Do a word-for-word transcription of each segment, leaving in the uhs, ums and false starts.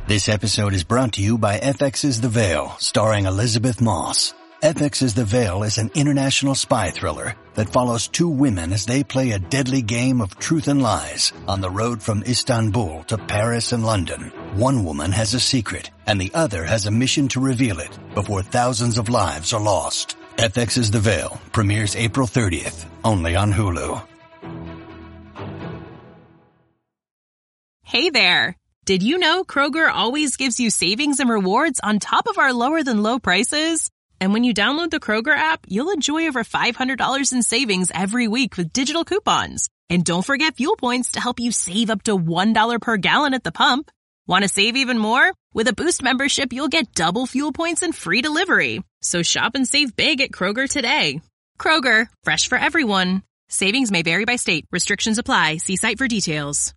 This episode is brought to you by F X's The Veil, starring Elizabeth Moss. F X's The Veil is an international spy thriller that follows two women as they play a deadly game of truth and lies on the road from Istanbul to Paris and London. One woman has a secret, and the other has a mission to reveal it before thousands of lives are lost. F X's The Veil premieres April thirtieth, only on Hulu. Hey there! Did you know Kroger always gives you savings and rewards on top of our lower-than-low prices? And when you download the Kroger app, you'll enjoy over five hundred dollars in savings every week with digital coupons. And don't forget fuel points to help you save up to one dollar per gallon at the pump. Want to save even more? With a Boost membership, you'll get double fuel points and free delivery. So shop and save big at Kroger today. Kroger, fresh for everyone. Savings may vary by state. Restrictions apply. See site for details.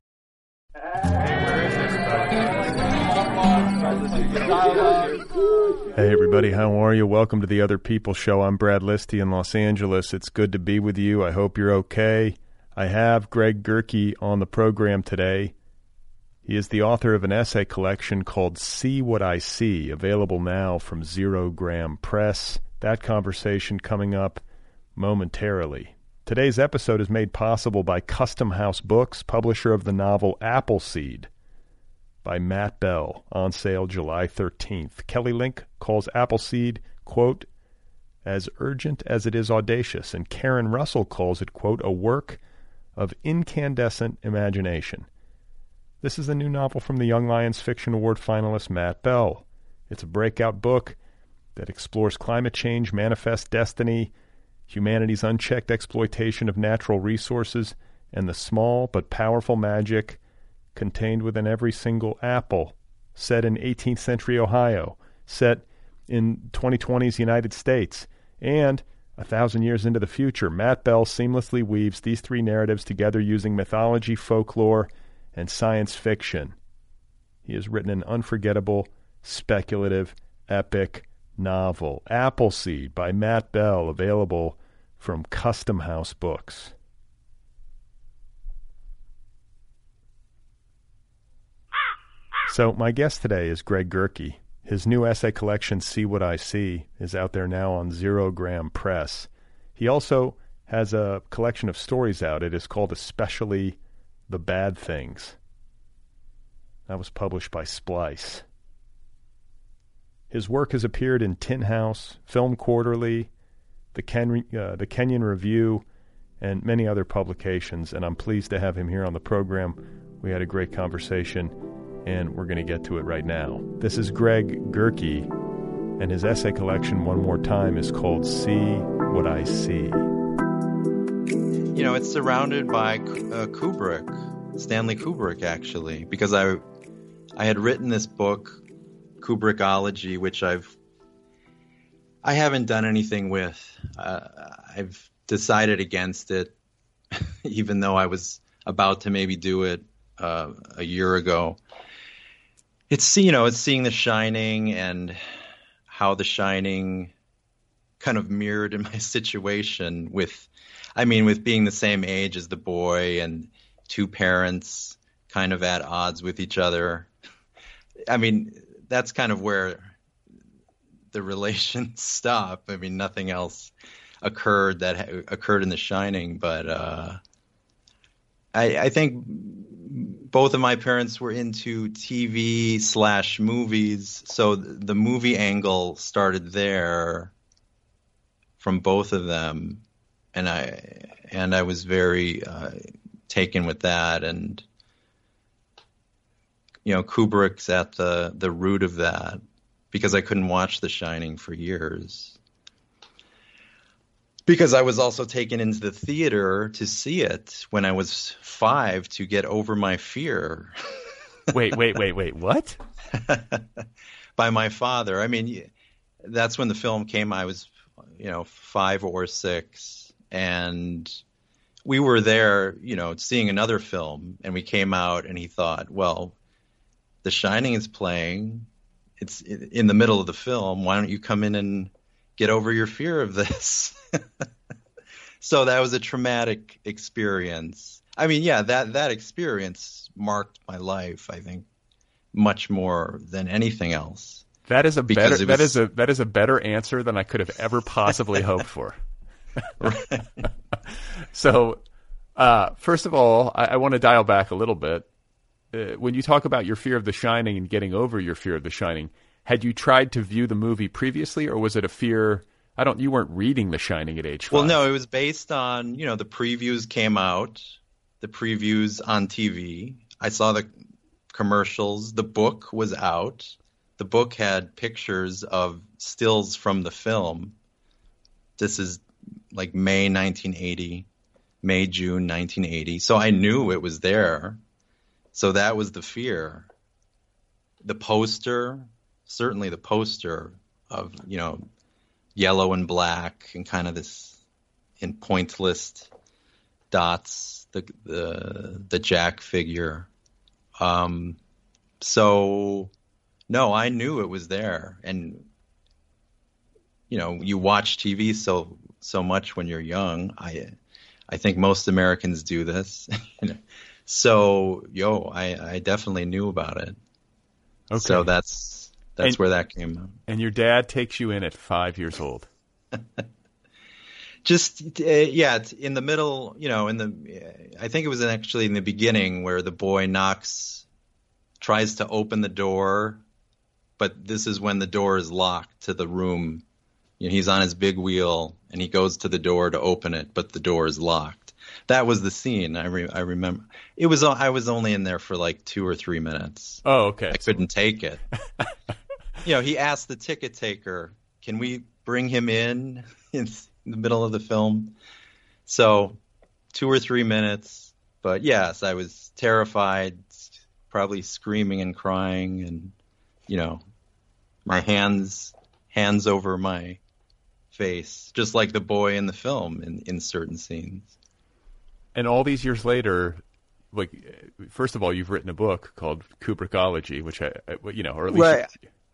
Hey everybody, how are you? Welcome to the Other People Show. I'm Brad Listy in Los Angeles. It's good to be with you. I hope you're okay. I have Greg Gerke on the program today. He is the author of an essay collection called See What I See, available now from Zero Gram Press. That conversation coming up momentarily. Today's episode is made possible by Custom House Books, publisher of the novel Appleseed by Matt Bell, on sale July thirteenth. Kelly Link calls Appleseed, quote, as urgent as it is audacious, and Karen Russell calls it, quote, a work of incandescent imagination. This is the new novel from the Young Lions Fiction Award finalist Matt Bell. It's a breakout book that explores climate change, manifest destiny, humanity's unchecked exploitation of natural resources, and the small but powerful magic contained within every single apple, set in eighteenth century Ohio, set in twenty twenty's United States, and a thousand years into the future. Matt Bell seamlessly weaves these three narratives together using mythology, folklore, and science fiction. He has written an unforgettable, speculative, epic novel, Appleseed by Matt Bell, available from Custom House Books. So my guest today is Greg Gerke. His new essay collection, See What I See, is out there now on Zero Gram Press. He also has a collection of stories out. It is called Especially the Bad Things. That was published by Splice. His work has appeared in Tin House, Film Quarterly, the, Ken, uh, the Kenyon Review, and many other publications, and I'm pleased to have him here on the program. We had a great conversation, and we're going to get to it right now. This is Greg Gerke, and his essay collection, one more time, is called See What I See. You know, it's surrounded by uh, Kubrick, Stanley Kubrick, actually, because I, I had written this book, Kubrickology, which I've, I haven't done anything with. Uh, I've decided against it, even though I was about to maybe do it uh, a year ago. It's, you know, it's seeing The Shining and how The Shining kind of mirrored in my situation with, I mean, with being the same age as the boy and two parents kind of at odds with each other. I mean, that's kind of where the relations stop. I mean, nothing else occurred that ha- occurred in The Shining, but uh, I, I think both of my parents were into T V slash movies, so the movie angle started there from both of them, and I and I was very uh, taken with that, and you know, Kubrick's at the the root of that, because I couldn't watch The Shining for years. Because I was also taken into the theater to see it when I was five to get over my fear. wait, wait, wait, wait, what? By my father. I mean, that's when the film came. I was, you know, five or six. And we were there, you know, seeing another film. And we came out and he thought, well, The Shining is playing. It's in the middle of the film. Why don't you come in and get over your fear of this? So that was a traumatic experience. I mean, yeah, that, that experience marked my life, I think, much more than anything else. That is a better was... that is a that is a better answer than I could have ever possibly hoped for. Right. So, uh, first of all, I, I want to dial back a little bit. Uh, when you talk about your fear of The Shining and getting over your fear of The Shining, had you tried to view the movie previously, or was it a fear? I don't. You weren't reading The Shining at age five. Well, no, it was based on, you know, the previews came out, the previews on T V. I saw the commercials. The book was out. The book had pictures of stills from the film. This is like May nineteen eighty, May, June nineteen eighty. So I knew it was there. So that was the fear. The poster, certainly the poster of, you know, yellow and black and kind of this in pointless dots, the the the Jack figure. Um, so no, I knew it was there. And you know, you watch T V so so much when you're young. I I think most Americans do this. So, yo, I, I definitely knew about it. Okay. So that's that's and, where that came from. And your dad takes you in at five years old. Just, uh, yeah, in the middle, you know, in the, I think it was actually in the beginning where the boy knocks, tries to open the door, but this is when the door is locked to the room. You know, he's on his big wheel and he goes to the door to open it, but the door is locked. That was the scene. I re- I remember. It was. I was only in there for like two or three minutes. Oh, okay. I couldn't take it. You know, he asked the ticket taker, "Can we bring him in in the middle of the film?" So, two or three minutes. But yes, I was terrified, probably screaming and crying, and you know, my hands hands over my face, just like the boy in the film in, in certain scenes. And all these years later, like, first of all, you've written a book called Kubrickology, which I, you know, or at least, right.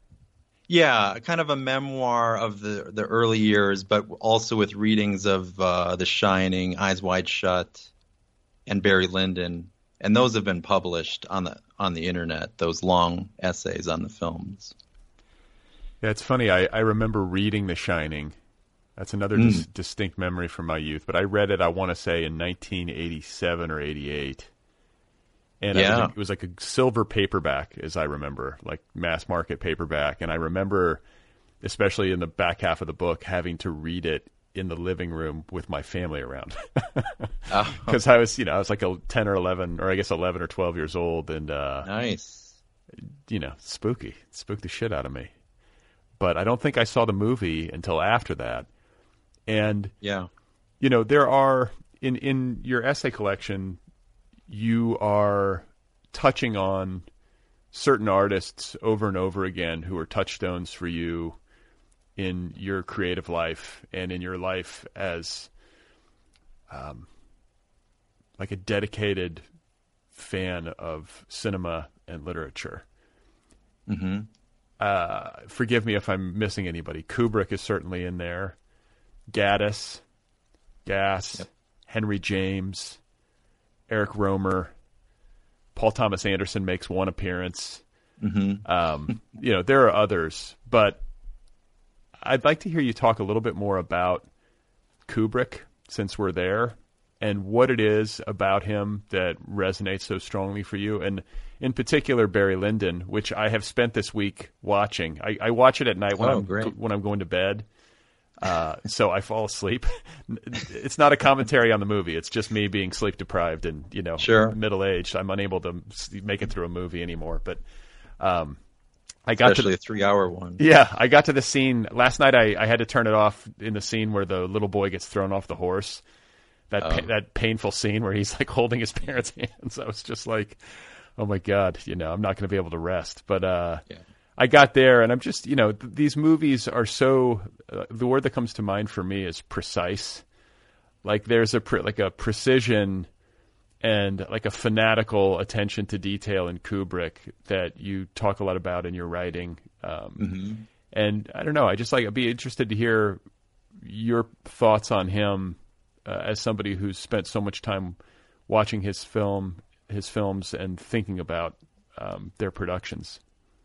Yeah, kind of a memoir of the the early years, but also with readings of uh, The Shining, Eyes Wide Shut, and Barry Lyndon, and those have been published on the on the internet. Those long essays on the films. Yeah, it's funny. I, I remember reading The Shining. That's another mm. dis- distinct memory from my youth. But I read it, I want to say, in nineteen eighty-seven or eighty-eight. And yeah. it, was, it was like a silver paperback, as I remember, like mass market paperback. And I remember, especially in the back half of the book, having to read it in the living room with my family around. Because oh. I was, you know, I was like a ten or eleven, or I guess eleven or twelve years old. And, uh, nice. You know, spooky. It spooked the shit out of me. But I don't think I saw the movie until after that. And, yeah, you know, there are, in, in your essay collection, you are touching on certain artists over and over again who are touchstones for you in your creative life and in your life as um, like a dedicated fan of cinema and literature. Mm-hmm. Uh, forgive me if I'm missing anybody. Kubrick is certainly in there. Gaddis, Gass, yep. Henry James, Eric Romer, Paul Thomas Anderson makes one appearance. Mm-hmm. Um, you know, there are others, but I'd like to hear you talk a little bit more about Kubrick, since we're there, and what it is about him that resonates so strongly for you, and in particular Barry Lyndon, which I have spent this week watching. I, I watch it at night when oh, I'm great. when I'm going to bed. Uh, so I fall asleep. It's not a commentary on the movie. It's just me being sleep deprived and, you know, sure. middle aged. I'm unable to make it through a movie anymore. But um, I got especially to, a three hour one. Yeah, I got to the scene last night. I, I had to turn it off in the scene where the little boy gets thrown off the horse. That oh. pa- that painful scene where he's like holding his parents' hands. I was just like, oh my God, you know, I'm not going to be able to rest. But uh, yeah. I got there, and I'm just, you know, th- these movies are so, uh, the word that comes to mind for me is precise. Like there's a, pre- like a precision and like a fanatical attention to detail in Kubrick that you talk a lot about in your writing. Um, mm-hmm. And I don't know, I just like, I'd be interested to hear your thoughts on him uh, as somebody who's spent so much time watching his film, his films and thinking about um, their productions.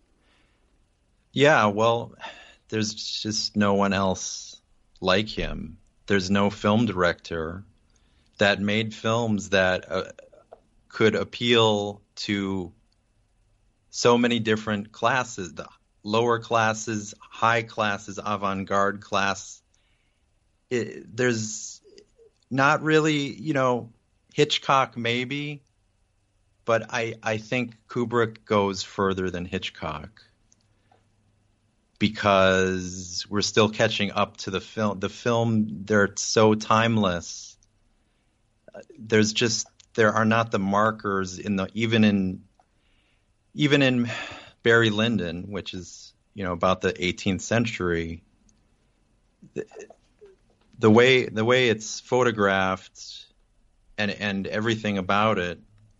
Yeah, well, there's just no one else like him. There's no film director that made films that uh, could appeal to so many different classes, the lower classes, high classes, avant-garde class. It, there's not really, you know, Hitchcock maybe, but I, I think Kubrick goes further than Hitchcock because we're still catching up to the film. The film, they're so timeless. There's just, there are not the markers in the, even in, even in Barry Lyndon, which is, you know, about the eighteenth century, the, the way, the way it's photographed and, and everything about it,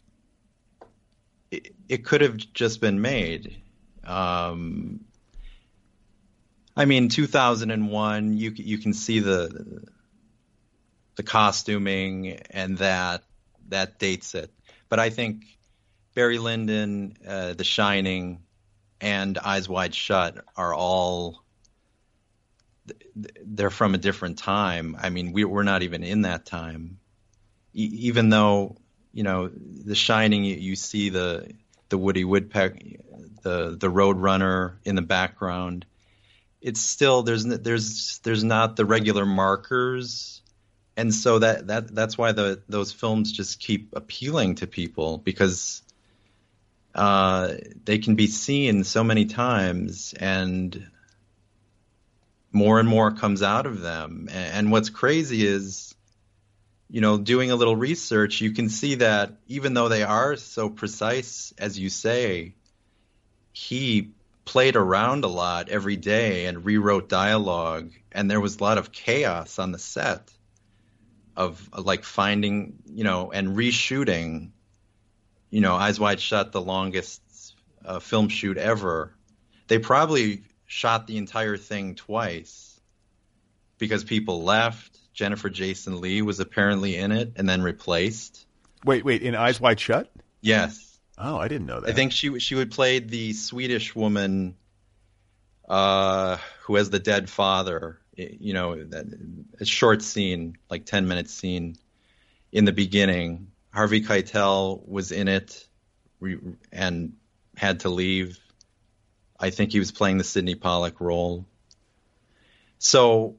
it, it could have just been made. Um, I mean, two thousand one, you, you can see the, the costuming and that, that dates it. But I think Barry Lyndon, uh, The Shining, and Eyes Wide Shut are all, they're from a different time. I mean, we, we're not even in that time. E- even though, you know, The Shining, you, you see the the Woody Woodpecker, the the Roadrunner in the background. It's still, there's there's there's not the regular markers. And so that, that that's why the those films just keep appealing to people, because uh, they can be seen so many times and more and more comes out of them. And what's crazy is, you know, doing a little research, you can see that even though they are so precise, as you say, he played around a lot every day and rewrote dialogue. And there was a lot of chaos on the set of like finding, you know, and reshooting, you know, Eyes Wide Shut, the longest uh, film shoot ever. They probably shot the entire thing twice because people left. Jennifer Jason Leigh was apparently in it and then replaced. Wait, wait, in Eyes Wide Shut? Yes. Oh, I didn't know that. I think she she would play the Swedish woman uh, who has the dead father. You know, that, a short scene, like ten minute scene in the beginning. Harvey Keitel was in it re- and had to leave. I think he was playing the Sidney Pollack role. So,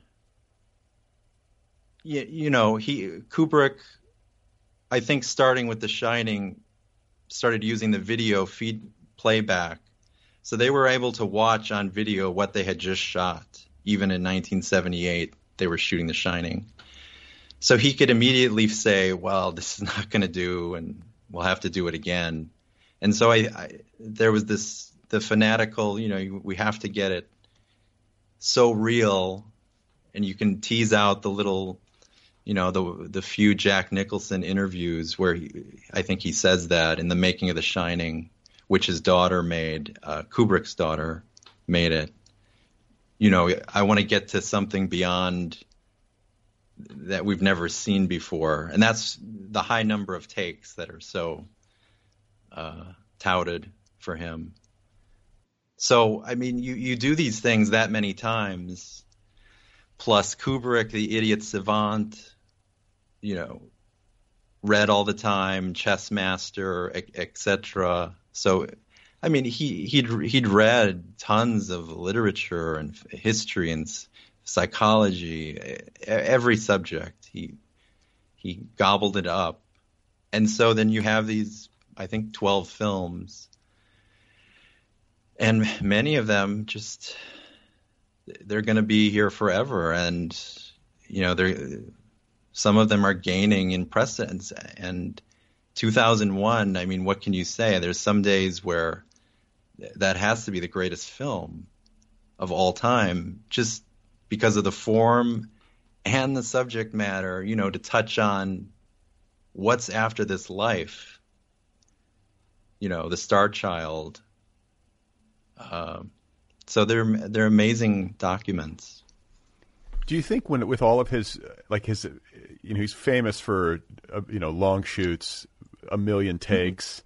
you, you know, he Kubrick, I think starting with The Shining, started using the video feed playback. So they were able to watch on video what they had just shot. Even in nineteen seventy-eight, they were shooting The Shining. So he could immediately say, well, this is not going to do, and we'll have to do it again. And so I, I, there was this, the fanatical, you know, we have to get it so real, and you can tease out the little, you know, the the few Jack Nicholson interviews where he, I think he says that in the making of The Shining, which his daughter made, uh, Kubrick's daughter made it. You know, I want to get to something beyond that we've never seen before. And that's the high number of takes that are so uh, touted for him. So, I mean, you, you do these things that many times, plus Kubrick, the idiot savant, you know, read all the time, chess master, et cetera. So, I mean, he, he'd he'd read tons of literature and history and psychology, every subject. He he gobbled it up, and so then you have these, I think, twelve films, and many of them just they're going to be here forever, and you know, they're some of them are gaining in precedence. And two thousand one, I mean, what can you say? There's some days where that has to be the greatest film of all time, just because of the form and the subject matter, you know, to touch on what's after this life, you know, the Star Child. Uh, so they're, they're amazing documents. Do you think when, with all of his, like his, you know, he's famous for, uh, you know, long shoots, a million takes.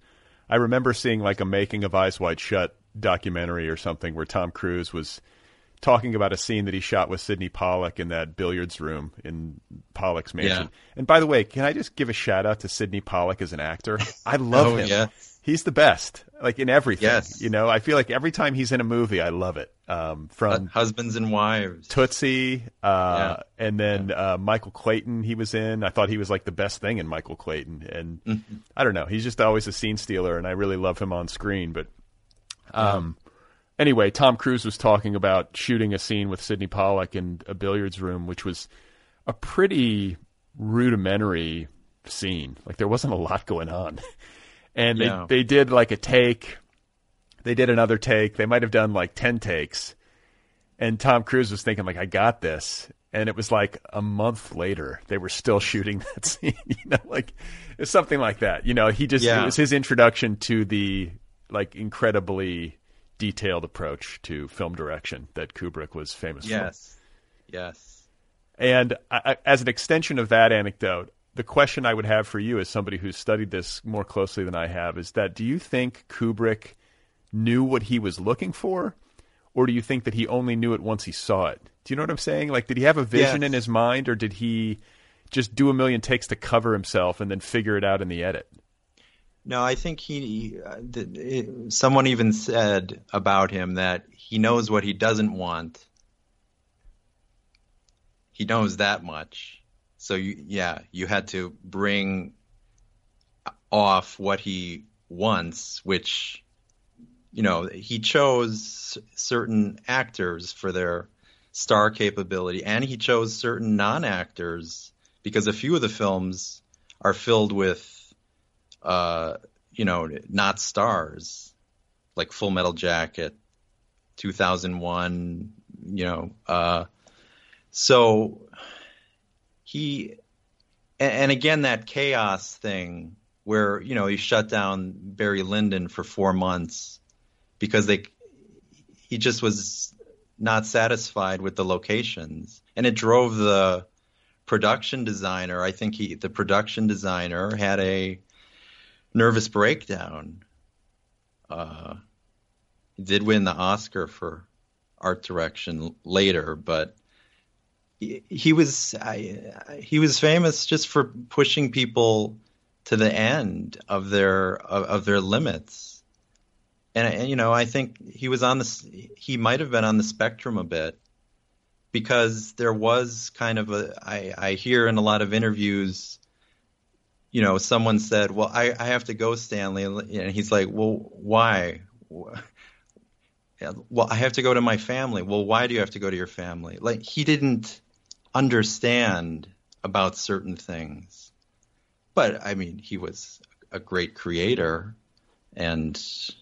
I remember seeing like a making of Eyes Wide Shut documentary or something where Tom Cruise was talking about a scene that he shot with Sidney Pollack in that billiards room in Pollack's mansion. Yeah. And by the way, can I just give a shout out to Sidney Pollack as an actor? I love oh, him. Yeah. He's the best, like in everything. Yes. You know, I feel like every time he's in a movie, I love it. Um, from Husbands and Wives, Tootsie, uh, yeah. and then yeah. uh, Michael Clayton he was in. I thought he was like the best thing in Michael Clayton. And mm-hmm. I don't know, he's just always a scene stealer, and I really love him on screen. But um, yeah. anyway, Tom Cruise was talking about shooting a scene with Sidney Pollack in a billiards room, which was a pretty rudimentary scene. Like there wasn't a lot going on. And they, yeah. they did like a take. They did another take. They might have done like ten takes. And Tom Cruise was thinking like, I got this. And it was like a month later, they were still shooting that scene. You know, like it's something like that. You know, he just, yeah. it was his introduction to the like incredibly detailed approach to film direction that Kubrick was famous yes. for. Yes. Yes. And I, as an extension of that anecdote, the question I would have for you as somebody who's studied this more closely than I have is that do you think Kubrick knew what he was looking for, or do you think that he only knew it once he saw it? Do you know what I'm saying? Like, did he have a vision yes. in his mind, or did he just do a million takes to cover himself and then figure it out in the edit? No, I think he uh, th- it, someone even said about him that he knows what he doesn't want. He knows that much. So, you, yeah, you had to bring off what he wants, which, you know, he chose certain actors for their star capability, and he chose certain non-actors because a few of the films are filled with, uh, you know, not stars, like Full Metal Jacket, two thousand one, you know. Uh, so... He, and again, that chaos thing where, you know, he shut down Barry Lyndon for four months because they, he just was not satisfied with the locations. And it drove the production designer, I think he, the production designer had a nervous breakdown. Uh, he did win the Oscar for art direction later, but he was I, he was famous just for pushing people to the end of their of, of their limits, and, and you know I think he was on the he might have been on the spectrum a bit, because there was kind of a I, I hear in a lot of interviews, you know, someone said, well, I, I have to go, Stanley, and he's like, well, why? Well, I have to go to my family. Well, why do you have to go to your family? Like, he didn't understand about certain things. But, I mean, he was a great creator, and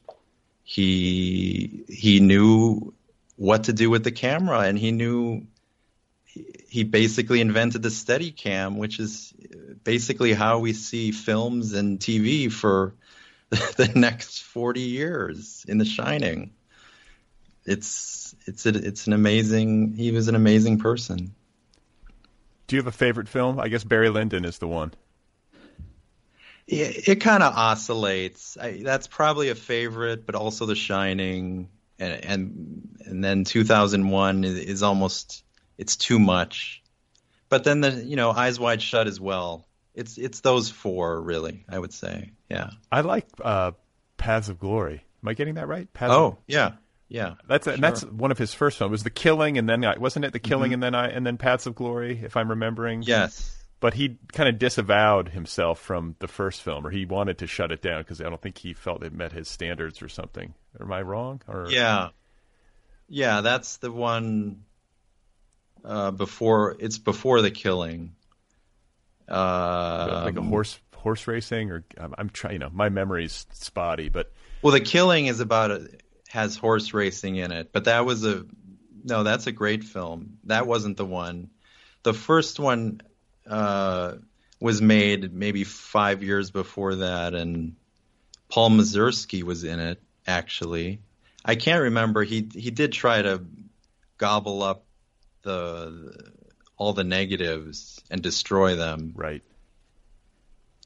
he he knew what to do with the camera, and he knew he basically invented the Steadicam, which is basically how we see films and T V for the next forty years in The Shining. It's it's a, it's an amazing. He was an amazing person. Do you have a favorite film? I guess Barry Lyndon is the one. It, it kind of oscillates. I, that's probably a favorite, but also The Shining, and and, and then two thousand one is, is almost it's too much. But then the you know Eyes Wide Shut as well. It's it's those four really, I would say. Yeah. I like uh, Paths of Glory. Am I getting that right? Paths oh of... yeah. Yeah, that's a, sure. that's one of his first films. It was The Killing, and then wasn't it The Killing, mm-hmm. and then I and then Paths of Glory, if I'm remembering. Yes, but he kind of disavowed himself from the first film, or he wanted to shut it down because I don't think he felt it met his standards or something. Am I wrong? Or yeah, yeah, that's the one uh, before. It's before The Killing. Uh, like a horse horse racing, or I'm, I'm trying. You know, my memory's spotty, but well, The Killing is about a. has horse racing in it, but that was a no that's a great film. That wasn't the one. The first one uh was made maybe five years before that, and Paul Mazursky was in it. Actually, I can't remember. He he did try to gobble up the all the negatives and destroy them. Right.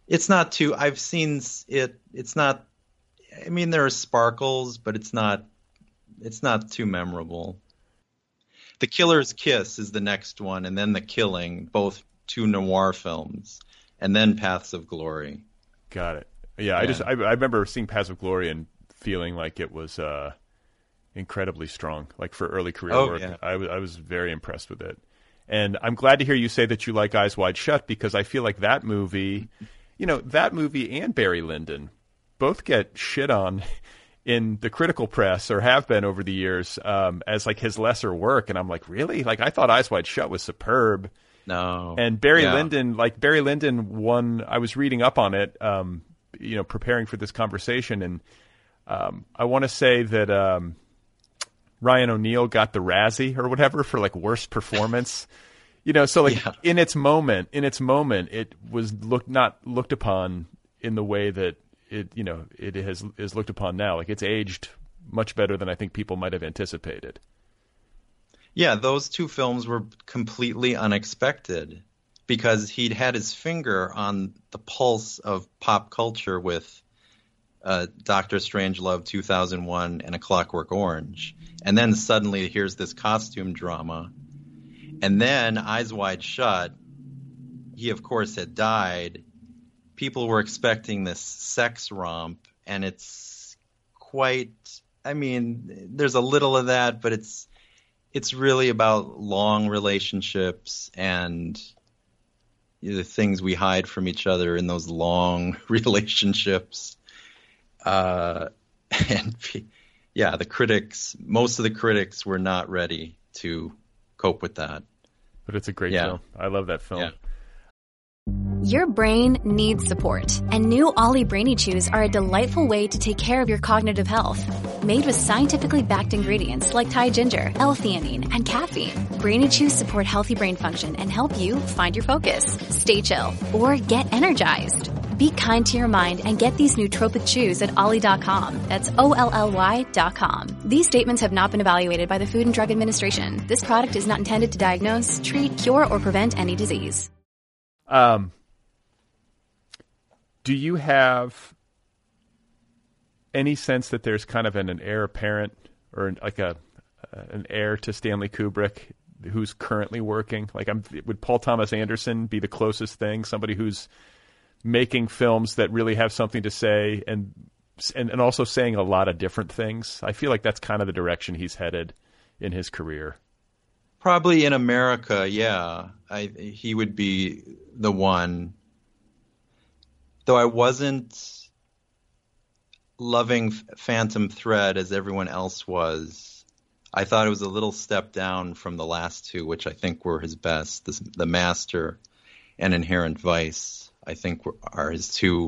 It's not too. I've seen it. It's not. I mean, there are sparkles, but it's not. It's not too memorable. The Killer's Kiss is the next one, and then The Killing, both two noir films, and then Paths of Glory. Got it. Yeah, yeah. I just I, I remember seeing Paths of Glory and feeling like it was uh, incredibly strong, like for early career oh, work. Yeah. I was I was very impressed with it, and I'm glad to hear you say that you like Eyes Wide Shut, because I feel like that movie, you know, that movie and Barry Lyndon both get shit on in the critical press, or have been over the years, um, as like his lesser work, and I'm like, really? Like, I thought Eyes Wide Shut was superb. No. And Barry yeah. Lyndon, like Barry Lyndon won, I was reading up on it, um, you know, preparing for this conversation, and um, I want to say that um, Ryan O'Neal got the Razzie or whatever for like worst performance. You know, so like yeah. in its moment, in its moment, it was looked not looked upon in the way that it, you know, it has is looked upon now. Like, it's aged much better than I think people might have anticipated. Yeah, those two films were completely unexpected, because he'd had his finger on the pulse of pop culture with uh, Doctor Strangelove two thousand one and A Clockwork Orange. And then suddenly here's this costume drama. And then Eyes Wide Shut, he of course had died. People were expecting this sex romp, and it's quite, I mean, there's a little of that, but it's it's really about long relationships and the things we hide from each other in those long relationships. Uh, and yeah, the critics, most of the critics were not ready to cope with that. But it's a great yeah. film. I love that film. Yeah. Your brain needs support, and new Ollie Brainy Chews are a delightful way to take care of your cognitive health. Made with scientifically backed ingredients like Thai ginger, L-theanine, and caffeine, Brainy Chews support healthy brain function and help you find your focus, stay chill, or get energized. Be kind to your mind and get these nootropic chews at ollie dot com. That's O L L Y dot com. These statements have not been evaluated by the Food and Drug Administration. This product is not intended to diagnose, treat, cure, or prevent any disease. Um, do you have any sense that there's kind of an, an heir apparent, or like a an heir to Stanley Kubrick who's currently working? Like, I'm, would Paul Thomas Anderson be the closest thing? Somebody who's making films that really have something to say, and, and and also saying a lot of different things. I feel like that's kind of the direction he's headed in his career. Probably in America, yeah. I, he would be the one. Though I wasn't loving Phantom Thread as everyone else was. I thought it was a little step down from the last two, which I think were his best. The, the Master and Inherent Vice, I think, were, are his two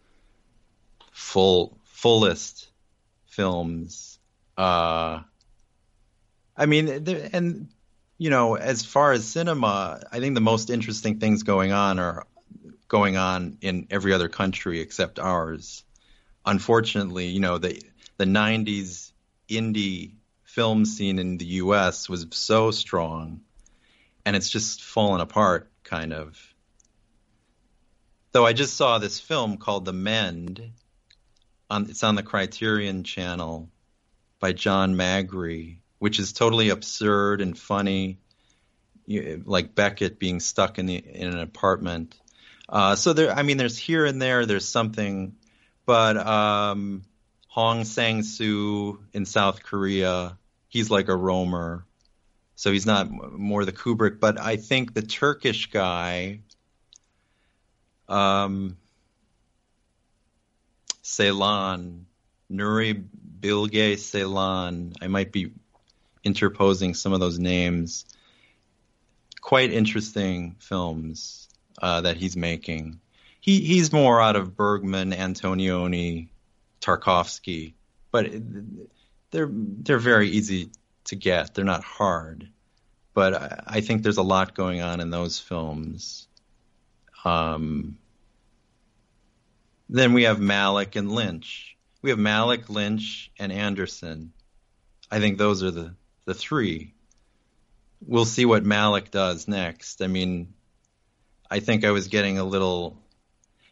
full fullest films. Uh, I mean, and you know, as far as cinema, I think the most interesting things going on are going on in every other country except ours. Unfortunately, you know, the the nineties indie film scene in the U S was so strong, and it's just fallen apart, kind of. Though I just saw this film called The Mend. On, it's on the Criterion Channel by John Magri, which is totally absurd and funny, you, like Beckett being stuck in the in an apartment. Uh, so there, I mean, there's here and there, there's something, but um, Hong Sang-soo in South Korea, he's like a roamer, so he's not more the Kubrick. But I think the Turkish guy, um, Ceylan, Nuri Bilge Ceylan, I might be interposing some of those names. Quite interesting films uh, that he's making. He he's more out of Bergman, Antonioni, Tarkovsky, but they're they're very easy to get. They're not hard, but I, I think there's a lot going on in those films. Um, then we have Malick and Lynch. We have Malick, Lynch, and Anderson. I think those are the, the three. We'll see what Malick does next. I mean, I think I was getting a little...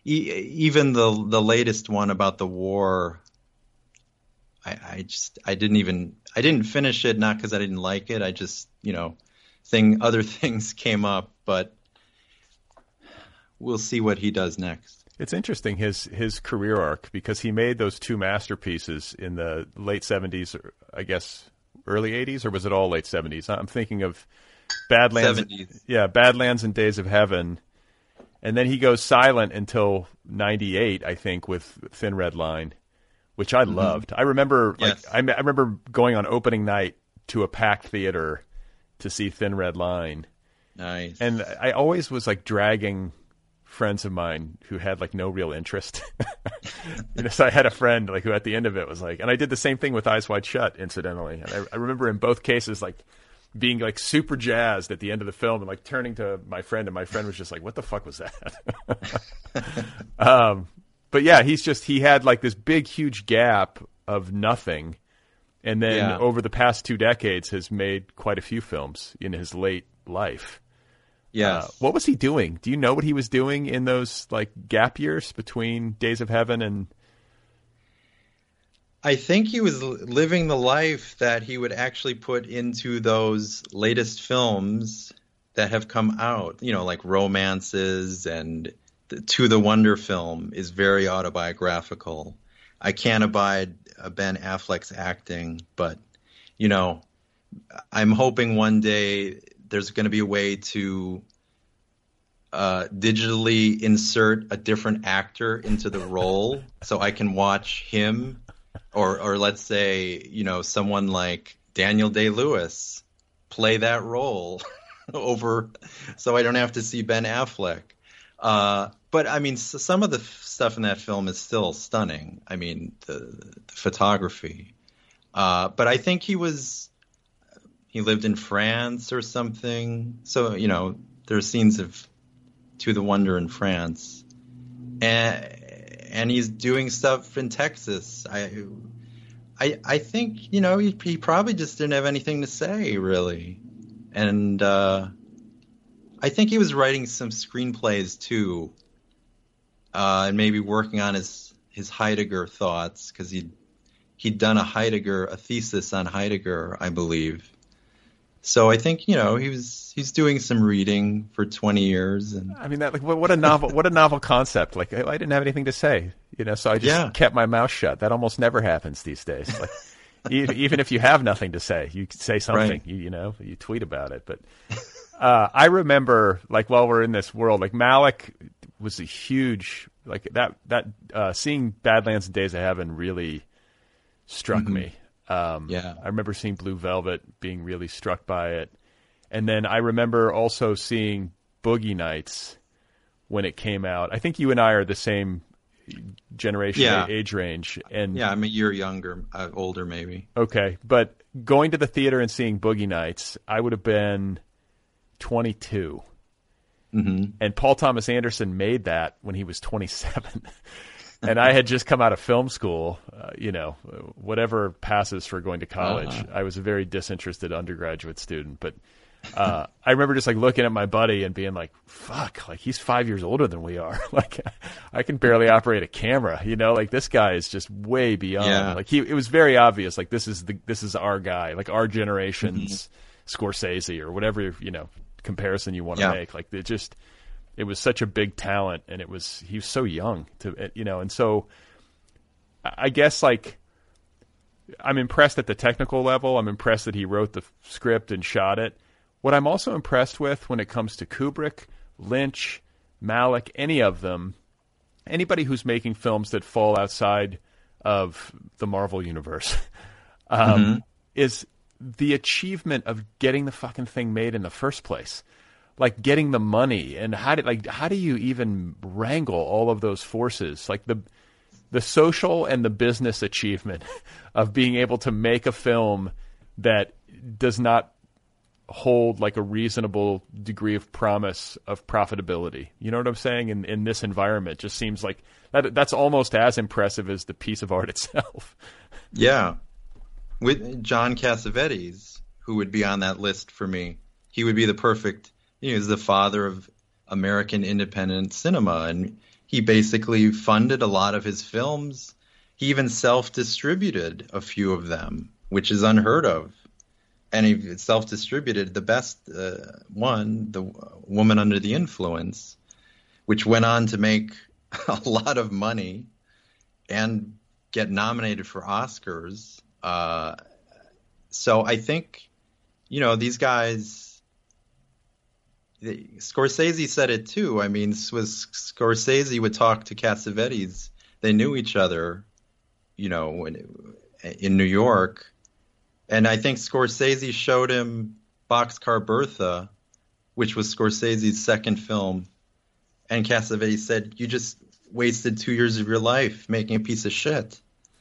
e- even the the latest one about the war, I, I just I didn't even I didn't finish it, not because I didn't like it. I just you know, thing other things came up, but we'll see what he does next. It's interesting, his his career arc, because he made those two masterpieces in the late seventies, or I guess early eighties, or was it all late seventies? I'm thinking of Badlands. seventies. Yeah, Badlands and Days of Heaven. And then he goes silent until ninety-eight, I think, with Thin Red Line, which I mm-hmm. loved. I remember yes. like I, I remember going on opening night to a packed theater to see Thin Red Line. Nice. And I always was like dragging friends of mine who had like no real interest. You know, so I had a friend like who at the end of it was like, and I did the same thing with Eyes Wide Shut, incidentally. And I, I remember in both cases like being like super jazzed at the end of the film and like turning to my friend, and my friend was just like, "What the fuck was that?" um, but yeah, he's just he had like this big huge gap of nothing, and then yeah. over the past two decades has made quite a few films in his late life. Yes. Uh, what was he doing? Do you know what he was doing in those like gap years between Days of Heaven and? I think he was living the life that he would actually put into those latest films that have come out. You know, like Romances, and the To the Wonder film is very autobiographical. I can't abide uh, Ben Affleck's acting, but you know, I'm hoping one day there's going to be a way to uh, digitally insert a different actor into the role so I can watch him, or or let's say, you know, someone like Daniel Day-Lewis play that role over, so I don't have to see Ben Affleck. Uh, but I mean, so some of the f- stuff in that film is still stunning. I mean, the, the photography. Uh, but I think he was, he lived in France or something. So, you know, there are scenes of To the Wonder in France. And, and he's doing stuff in Texas. I, I, I think, you know, he, he probably just didn't have anything to say, really. And uh, I think he was writing some screenplays, too, uh, and maybe working on his, his Heidegger thoughts, because he'd, he'd done a Heidegger, a thesis on Heidegger, I believe. So I think, you know, he was he's doing some reading for twenty years. And I mean, that like what, what a novel what a novel concept. Like, I, I didn't have anything to say, you know, so I just yeah. kept my mouth shut. That almost never happens these days. Like, even, even if you have nothing to say, you say something. Right. You, you know, you tweet about it. But uh, I remember, like, while we're in this world, like Malick was a huge like that that uh, seeing Badlands and Days of Heaven really struck mm-hmm. me. Um, yeah. I remember seeing Blue Velvet, being really struck by it. And then I remember also seeing Boogie Nights when it came out. I think you and I are the same generation, yeah. age range. And yeah, I'm a year younger, uh, older maybe. Okay. But going to the theater and seeing Boogie Nights, I would have been twenty-two. Mm-hmm. And Paul Thomas Anderson made that when he was twenty-seven. And I had just come out of film school, uh, you know, whatever passes for going to college. Uh-huh. I was a very disinterested undergraduate student. But uh, I remember just like looking at my buddy and being like, fuck, like he's five years older than we are. Like I can barely operate a camera, you know, like this guy is just way beyond. Yeah. Like he, it was very obvious, like this is the this is our guy, like our generation's mm-hmm. Scorsese or whatever, you know, comparison you want to yeah. make. Like it just... It was such a big talent, and it was he was so young to you know, and so I guess like I'm impressed at the technical level. I'm impressed that he wrote the script and shot it. What I'm also impressed with when it comes to Kubrick, Lynch, Malick, any of them, anybody who's making films that fall outside of the Marvel universe, um, mm-hmm. is the achievement of getting the fucking thing made in the first place. Like getting the money, and how did like how do you even wrangle all of those forces? Like the the social and the business achievement of being able to make a film that does not hold like a reasonable degree of promise of profitability. You know what I'm saying? In in this environment, just seems like that that's almost as impressive as the piece of art itself. Yeah, with John Cassavetes, who would be on that list for me, he would be the perfect. He was the father of American independent cinema, and he basically funded a lot of his films. He even self-distributed a few of them, which is unheard of. And he self-distributed the best uh, one, The Woman Under the Influence, which went on to make a lot of money and get nominated for Oscars. Uh, so I think, you know, these guys, the, Scorsese said it too. I mean, was Scorsese would talk to Cassavetes. They knew each other, you know, when, in New York. And I think Scorsese showed him Boxcar Bertha, which was Scorsese's second film. And Cassavetes said, you just wasted two years of your life making a piece of shit.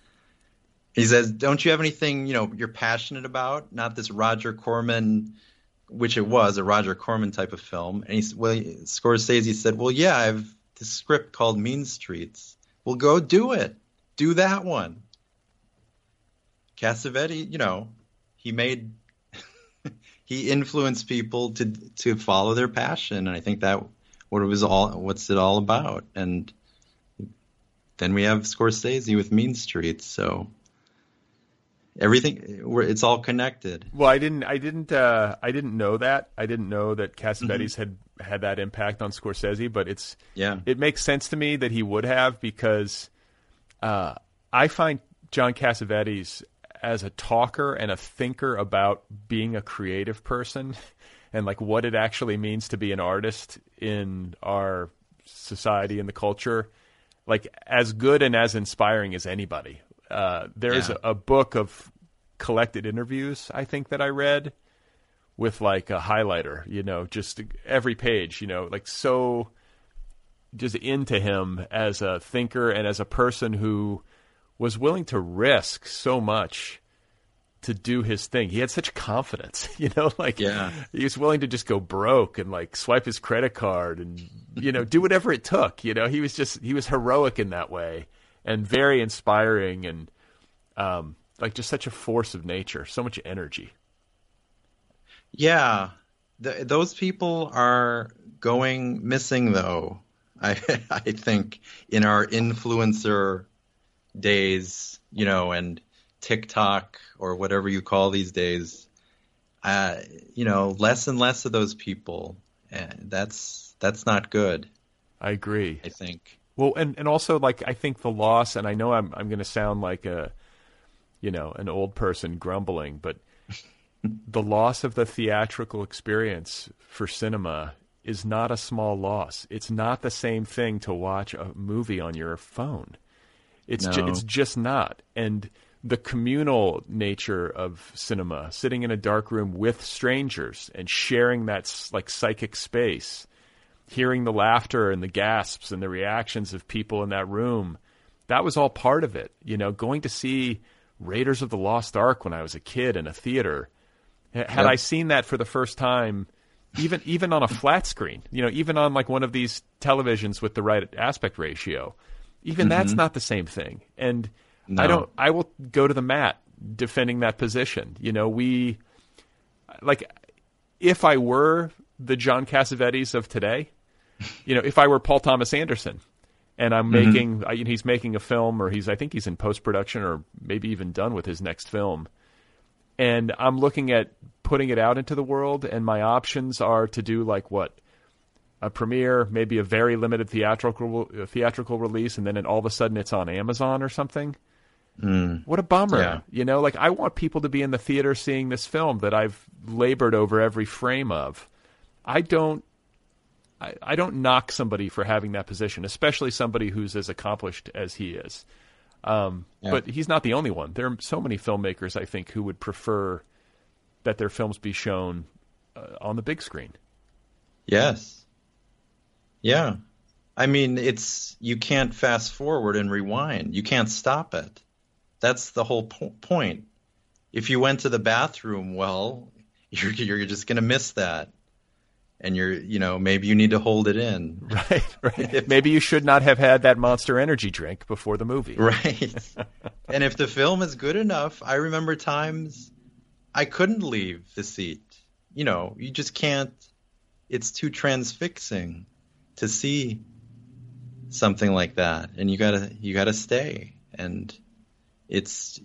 He says, don't you have anything, you know, you're passionate about? Not this Roger Corman, which it was, a Roger Corman type of film. And he, well, Scorsese said, well, yeah, I have this script called Mean Streets. Well, go do it. Do that one. Cassavetes, you know, he made, he influenced people to to follow their passion. And I think that what it was all, what's it all about. And then we have Scorsese with Mean Streets. So everything, it's all connected. Well, I didn't, I didn't, uh, I didn't know that. I didn't know that Cassavetes mm-hmm. had had that impact on Scorsese. But it's, yeah, it makes sense to me that he would have, because uh, I find John Cassavetes as a talker and a thinker about being a creative person and like what it actually means to be an artist in our society and the culture, like as good and as inspiring as anybody. Uh, there's yeah. a, a book of collected interviews, I think, that I read with like a highlighter, you know, just every page, you know, like so just into him as a thinker and as a person who was willing to risk so much to do his thing. He had such confidence, you know, like yeah. he was willing to just go broke and like swipe his credit card and, you know, do whatever it took. You know, he was just, he was heroic in that way and very inspiring and um, like just such a force of nature, so much energy. Yeah. The, those people are going missing though. I I think in our influencer days, you know, and TikTok or whatever you call these days, uh, you know, less and less of those people. And that's that's not good. I agree. I think. Well, and, and also like I think the loss, and I know I'm I'm going to sound like a, you know, an old person grumbling, but the loss of the theatrical experience for cinema is not a small loss. It's not the same thing to watch a movie on your phone. It's no. ju- it's just not. And the communal nature of cinema, sitting in a dark room with strangers and sharing that like psychic space, hearing the laughter and the gasps and the reactions of people in that room, that was all part of it. You know, going to see Raiders of the Lost Ark when I was a kid in a theater, had yep. I seen that for the first time, even even on a flat screen, you know, even on like one of these televisions with the right aspect ratio, even mm-hmm. that's not the same thing. And no. I don't, I will go to the mat defending that position. You know, we, like, if I were the John Cassavetes of today, you know, if I were Paul Thomas Anderson and I'm mm-hmm. making, I, he's making a film, or he's, I think he's in post-production or maybe even done with his next film, and I'm looking at putting it out into the world, and my options are to do like what? A premiere, maybe a very limited theatrical theatrical release, and then it, all of a sudden it's on Amazon or something. Mm. What a bummer. Yeah. You know, like I want people to be in the theater seeing this film that I've labored over every frame of. I don't I, I don't knock somebody for having that position, especially somebody who's as accomplished as he is. Um, yeah. But he's not the only one. There are so many filmmakers, I think, who would prefer that their films be shown uh, on the big screen. Yes. Yeah. I mean, it's, you can't fast forward and rewind. You can't stop it. That's the whole po- point. If you went to the bathroom, well, you're, you're just going to miss that. And you're, you know, maybe you need to hold it in. Right, right. If, maybe you should not have had that Monster Energy drink before the movie. Right. And if the film is good enough, I remember times I couldn't leave the seat. You know, you just can't, it's too transfixing to see something like that, and you gotta you gotta stay, and it's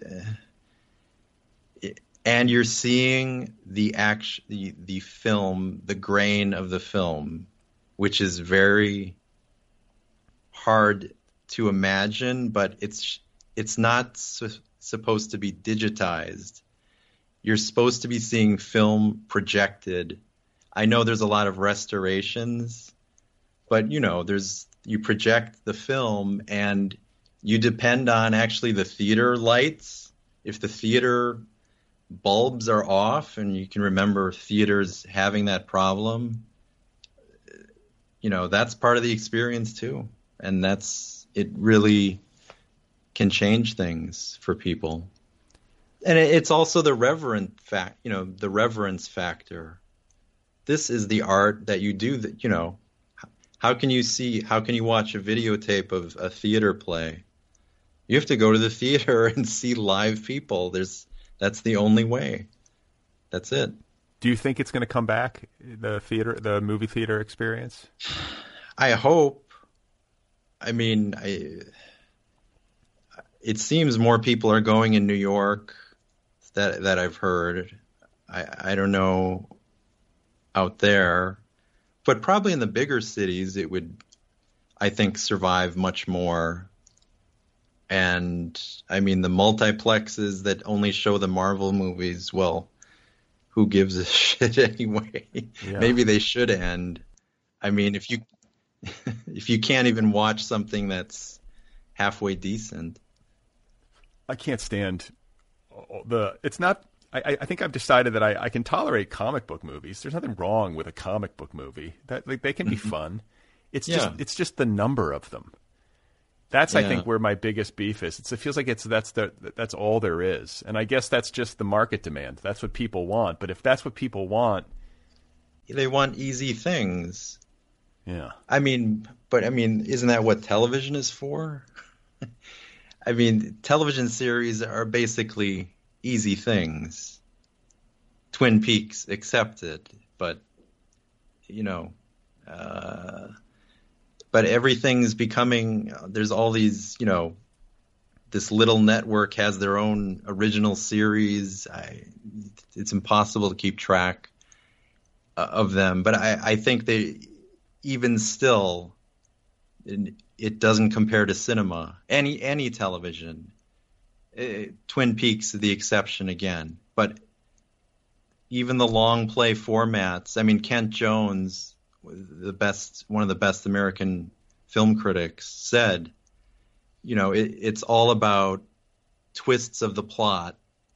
it, and you're seeing the action, the, the film, the grain of the film, which is very hard to imagine, but it's it's not su- supposed to be digitized. You're supposed to be seeing film projected. I know there's a lot of restorations, but you know, there's you project the film and you depend on actually the theater lights. If the theater bulbs are off, and you can remember theaters having that problem, you know, that's part of the experience too. And that's, it really can change things for people. And it's also the reverent fact, you know, the reverence factor. This is the art that you do that, you know, how can you see, how can you watch a videotape of a theater play? You have to go to the theater and see live people. There's, that's the only way. That's it. Do you think it's going to come back, the theater, the movie theater experience? I hope. I mean, I, it seems more people are going in New York that that I've heard. I, I don't know out there, but probably in the bigger cities it would, I think, survive much more. And I mean, the multiplexes that only show the Marvel movies, well, who gives a shit anyway? Yeah. Maybe they should end. I mean, if you if you can't even watch something that's halfway decent. I can't stand the, it's not, I, I think I've decided that I, I can tolerate comic book movies. There's nothing wrong with a comic book movie. That like, they can be fun. It's Yeah. just, it's just the number of them. That's, Yeah. I think, where my biggest beef is. It's, it feels like it's, that's the, that's all there is. And I guess that's just the market demand. That's what people want. But if that's what people want, They want easy things. yeah. I mean, but I mean, isn't that what television is for? I mean, television series are basically easy things. Twin Peaks accepted, but, you know, uh, but everything's becoming, there's all these, you know, this little network has their own original series. I, it's impossible to keep track of them, but I, I think they, even still, it, it doesn't compare to cinema. Any any television. It, Twin Peaks is the exception again. But even the long play formats. I mean, Kent Jones, the best, one of the best American film critics, said, you know, it, it's all about twists of the plot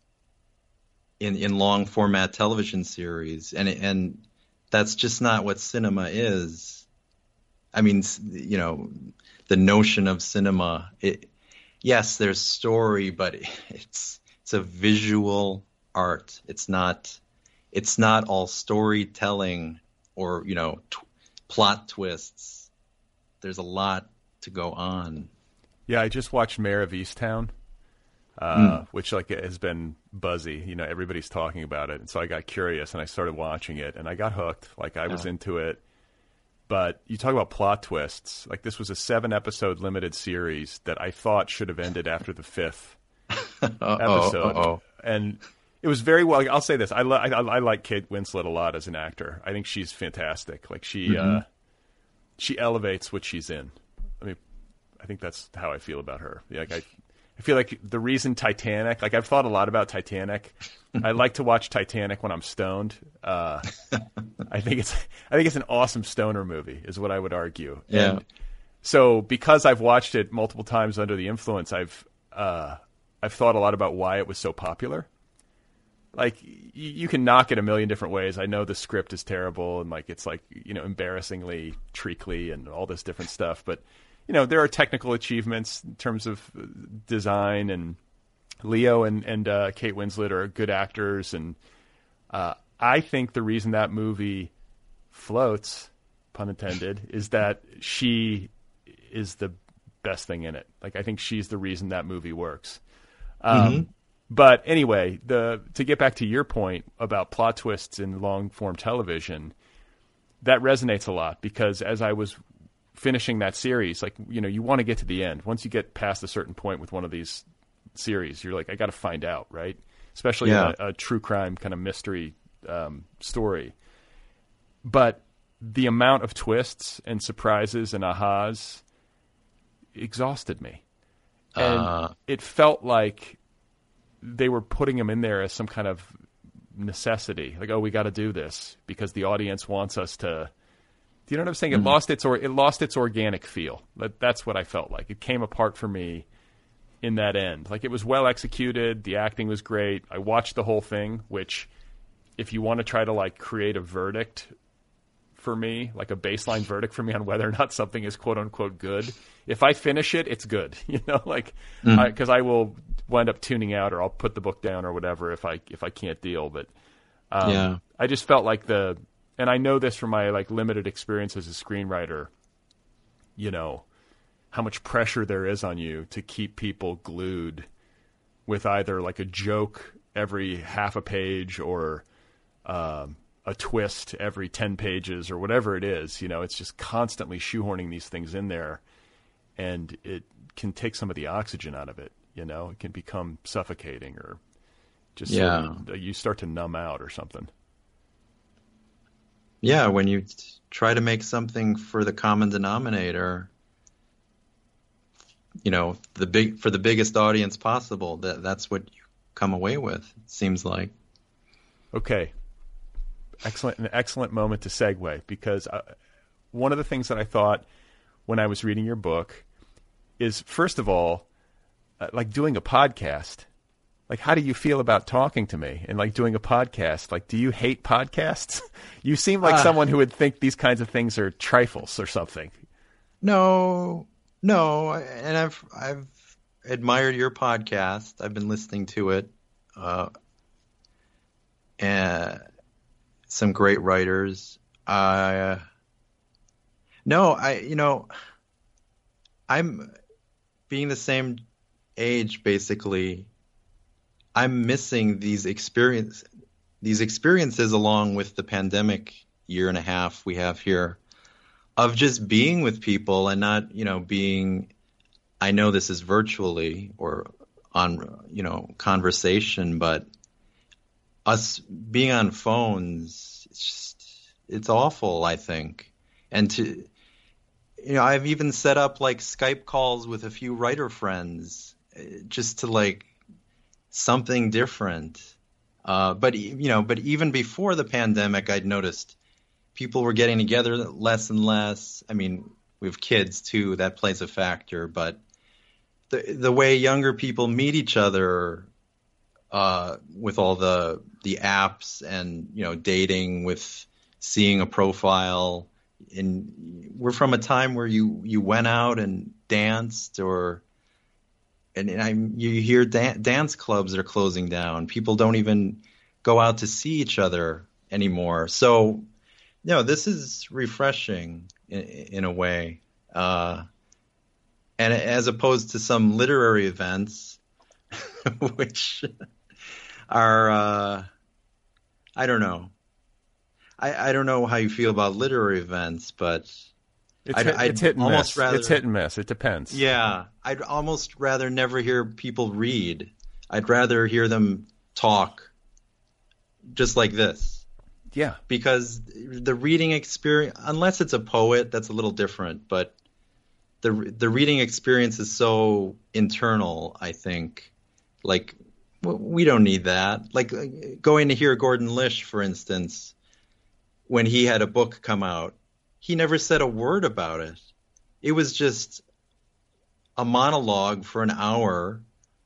in in long format television series, and and that's just not what cinema is. I mean, you know, the notion of cinema, it, yes, there's story, but it's it's a visual art. It's not it's not all storytelling or, you know, t- plot twists. There's a lot to go on. Yeah, I just watched Mayor of Easttown, uh, mm. which like has been buzzy. You know, everybody's talking about it, and so I got curious and I started watching it, and I got hooked. Like I was oh. into it. But you talk about plot twists. Like this was a seven-episode limited series that I thought should have ended after the fifth episode, uh-oh. And it was very well. I'll say this: I, li- I, I like Kate Winslet a lot as an actor. I think she's fantastic. Like she, mm-hmm. uh, she elevates what she's in. I mean, I think that's how I feel about her. Like I, I feel like the reason Titanic. Like I've thought a lot about Titanic. I like to watch Titanic when I'm stoned. Uh, I think it's I think it's an awesome stoner movie, is what I would argue. Yeah. And so because I've watched it multiple times under the influence, I've uh, I've thought a lot about why it was so popular. Like y- you can knock it a million different ways. I know the script is terrible and like it's like, you know, embarrassingly treacly and all this different stuff, but you know, there are technical achievements in terms of design, and Leo and, and uh, Kate Winslet are good actors. And uh, I think the reason that movie floats, pun intended, is that she is the best thing in it. Like, I think she's the reason that movie works. Um, mm-hmm. But anyway, the to get back to your point about plot twists in long-form television, that resonates a lot because as I was finishing that series, like, you know, you want to get to the end. Once you get past a certain point with one of these series, you're like, I got to find out, right? Especially yeah. in a, a true crime kind of mystery um, story. But the amount of twists and surprises and ahas exhausted me. And uh. it felt like they were putting them in there as some kind of necessity. Like, oh, we got to do this because the audience wants us to. Do you know what I'm saying? It mm-hmm. lost its or it lost its organic feel. That, that's what I felt like. It came apart for me in that end. Like, it was well executed. The acting was great. I watched the whole thing, which if you want to try to like create a verdict for me, like a baseline verdict for me on whether or not something is quote unquote good, if I finish it, it's good, you know, like, mm. I, cause I will wind up tuning out or I'll put the book down or whatever if I, if I can't deal. But, um, yeah. I just felt like the, and I know this from my like limited experience as a screenwriter, you know, how much pressure there is on you to keep people glued with either like a joke every half a page or, um, a twist every ten pages or whatever it is. You know, it's just constantly shoehorning these things in there, and it can take some of the oxygen out of it. You know, it can become suffocating or just yeah. sort of, you start to numb out or something. Yeah, when you t- try to make something for the common denominator, you know, the big for the biggest audience possible, that that's what you come away with, it seems like. Okay. Excellent, an excellent moment to segue, because uh, one of the things that I thought when I was reading your book is, first of all, uh, like doing a podcast. Like, how do you feel about talking to me and like doing a podcast? Like, do you hate podcasts? You seem like uh, someone who would think these kinds of things are trifles or something. No, no, and I've I've admired your podcast. I've been listening to it, uh, and. Some great writers. Uh, no, I, you know, I'm being the same age, basically. I'm missing these experience, these experiences along with the pandemic year and a half we have here of just being with people and not, you know, being, I know this is virtually or on, you know, conversation, but us being on phones, it's just, it's awful, I think. And to, you know, I've even set up like Skype calls with a few writer friends just to like something different. Uh, but, you know, but even before the pandemic, I'd noticed people were getting together less and less. I mean, we have kids too, that plays a factor, but the the way younger people meet each other, Uh, with all the the apps and, you know, dating with seeing a profile. And we're from a time where you, you went out and danced or and, and I you hear dan- dance clubs are closing down. People don't even go out to see each other anymore. So, you know, this is refreshing in, in a way. Uh, and as opposed to some literary events, which are, uh, I don't know. I, I don't know how you feel about literary events, but it's I'd, hit, I'd it's hit and almost miss. rather, it's hit and miss. It depends. Yeah, I'd almost rather never hear people read. I'd rather hear them talk, just like this. Yeah, because the reading experience, unless it's a poet, that's a little different. But the the reading experience is so internal, I think. Like, we don't need that. Like, going to hear Gordon Lish, for instance, when he had a book come out, he never said a word about it. It was just a monologue for an hour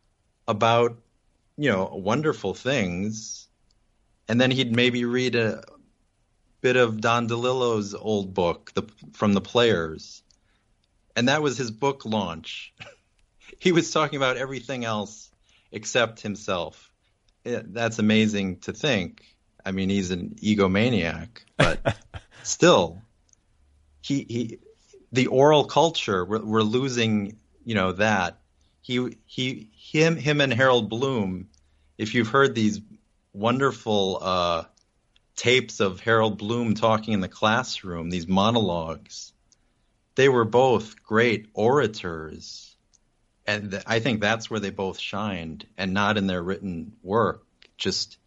about, you know, wonderful things. And then he'd maybe read a bit of Don DeLillo's old book, the, from The Players. And that was his book launch. He was talking about everything else except himself. It, that's amazing to think. I mean, he's an egomaniac, but still, he he, the oral culture, we're, we're losing, you know, that. He he him him and Harold Bloom. If you've heard these wonderful uh, tapes of Harold Bloom talking in the classroom, these monologues, they were both great orators, and th- I think that's where they both shined, and not in their written work. Just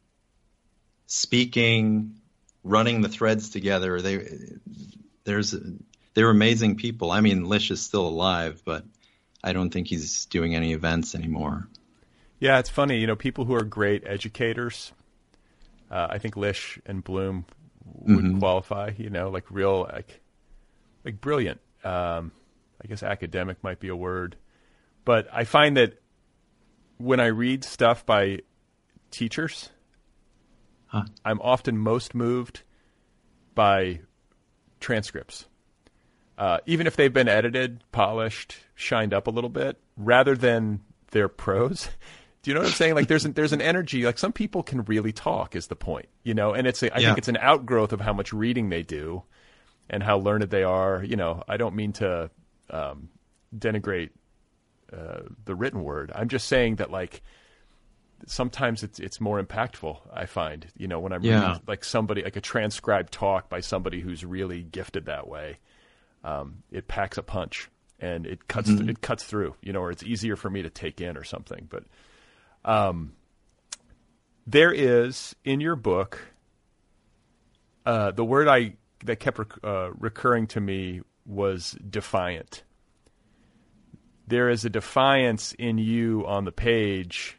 speaking, running the threads together. They there's they were amazing people. I mean, Lish is still alive, but I don't think he's doing any events anymore. Yeah, it's funny. You know, people who are great educators, uh, I think Lish and Bloom would mm-hmm. qualify. You know, like real, like, like brilliant. Um, I guess academic might be a word, but I find that when I read stuff by teachers, huh. I'm often most moved by transcripts. Uh, even if they've been edited, polished, shined up a little bit, rather than their prose. Do you know what I'm saying? Like there's an, there's an energy, like some people can really talk is the point, you know, and it's, a, I yeah. think it's an outgrowth of how much reading they do and how learned they are. You know, I don't mean to um, denigrate uh, the written word. I'm just saying that like sometimes it's, it's more impactful, I find, you know, when I'm yeah. reading like somebody, like a transcribed talk by somebody who's really gifted that way. Um, it packs a punch and it cuts mm-hmm. it cuts through, you know, or it's easier for me to take in or something. But um, there is in your book uh, the word I that kept rec- uh, recurring to me was defiant. There is a defiance in you on the page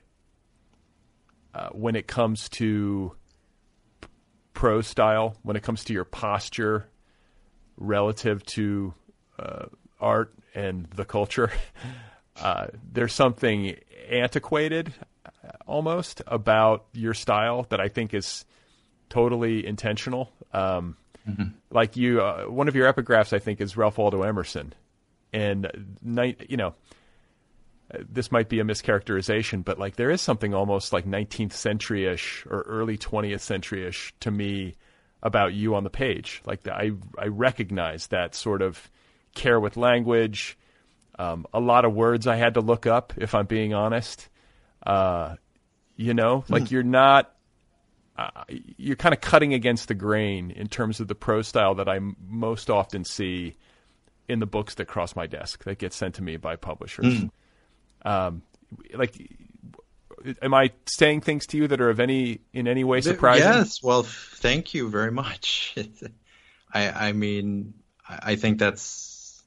uh, when it comes to p- prose style, when it comes to your posture relative to uh, art and the culture. Uh, there's something antiquated almost about your style that I think is totally intentional. Um, mm-hmm. Like you, uh, one of your epigraphs, I think, is Ralph Waldo Emerson. And, night, you know, this might be a mischaracterization, but like there is something almost like nineteenth century-ish or early twentieth century-ish to me about you on the page. Like the, I, I recognize that sort of care with language. Um, a lot of words I had to look up, if I'm being honest. Uh, you know, like mm. you're not, uh, you're kind of cutting against the grain in terms of the prose style that I m- most often see in the books that cross my desk that get sent to me by publishers. Mm. Um, like, am I saying things to you that are of any in any way surprising? Yes. Well, thank you very much. I, I mean, I think that's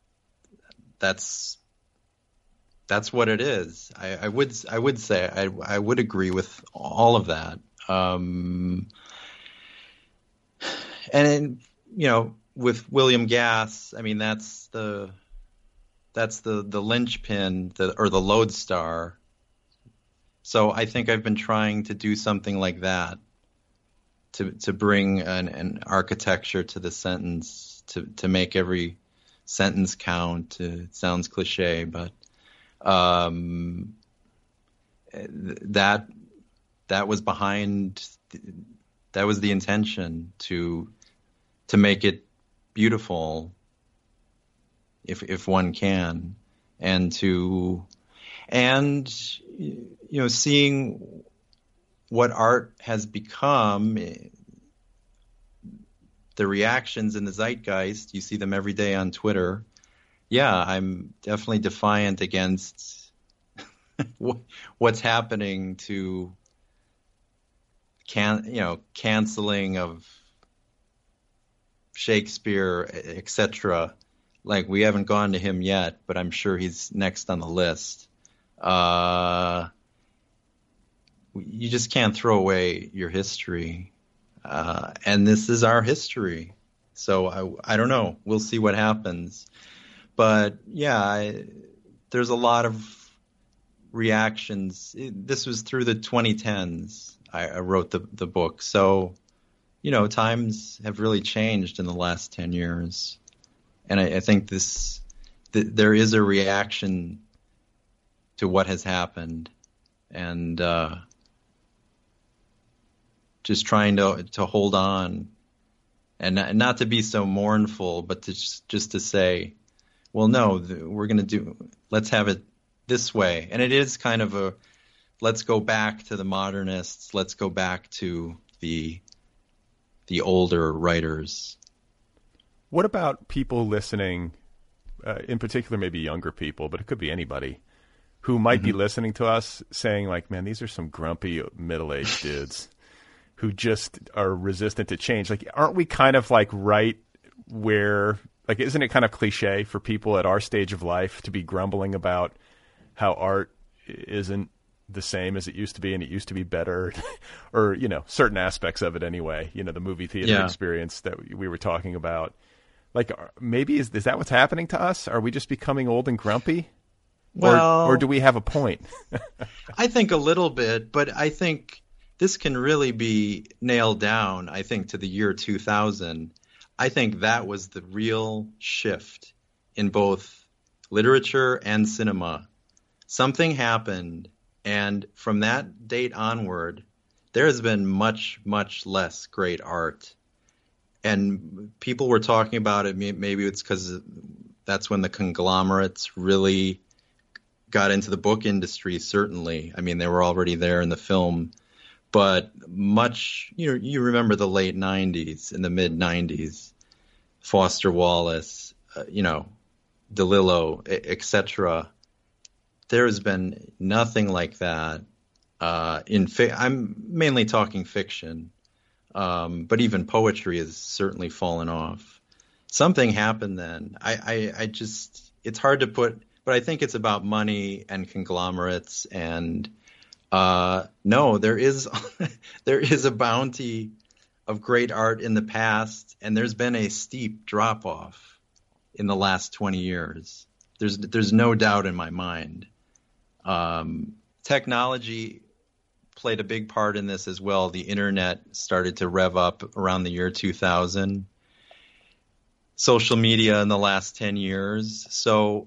that's that's what it is. I, I would I would say I I would agree with all of that. Um, and you know, with William Gass, I mean, that's the that's the the linchpin, the, or the lodestar. So I think I've been trying to do something like that, to to bring an, an architecture to the sentence, to, to make every sentence count. It sounds cliche, but um, that that was behind. That was the intention, to to make it beautiful, if if one can, and to and. You know, seeing what art has become, the reactions in the zeitgeist, you see them every day on Twitter. Yeah, I'm definitely defiant against what's happening to can you know canceling of Shakespeare, et cetera. Like, we haven't gone to him yet, but I'm sure he's next on the list. Uh, you just can't throw away your history. Uh, and this is our history. So I, I don't know. We'll see what happens. But yeah, I, there's a lot of reactions. It, this was through the twenty tens. I, I wrote the, the book. So, you know, times have really changed in the last ten years. And I, I think this, th- there is a reaction to what has happened, and uh, just trying to to hold on, and not, not to be so mournful, but to just, just to say, well, no, th- we're going to do, let's have it this way. And it is kind of a, let's go back to the modernists, let's go back to the the older writers. What about people listening, uh, in particular maybe younger people, but it could be anybody, who might mm-hmm. be listening to us saying like, man, these are some grumpy middle-aged dudes who just are resistant to change. Like, aren't we kind of like right where, like, isn't it kind of cliche for people at our stage of life to be grumbling about how art isn't the same as it used to be and it used to be better or, you know, certain aspects of it anyway, you know, the movie theater yeah. experience that we were talking about. Like, maybe is, is that what's happening to us? Are we just becoming old and grumpy? Well, or, or do we have a point? I think a little bit, but I think this can really be nailed down, I think, to the year two thousand. I think that was the real shift in both literature and cinema. Something happened, and from that date onward, there has been much, much less great art. And people were talking about it, maybe it's because that's when the conglomerates really got into the book industry, certainly. I mean, they were already there in the film. But much, you know, you remember the late nineties and the mid nineties, Foster Wallace, uh, you know, DeLillo, et cetera. There has been nothing like that. Uh, in fi- I'm mainly talking fiction, um, but even poetry has certainly fallen off. Something happened then. I, I, I just, it's hard to put, but I think it's about money and conglomerates and. Uh, no, there is there is a bounty of great art in the past, and there's been a steep drop off in the last twenty years. There's there's no doubt in my mind. Um, technology played a big part in this as well. The internet started to rev up around the year two thousand. Social media in the last ten years. So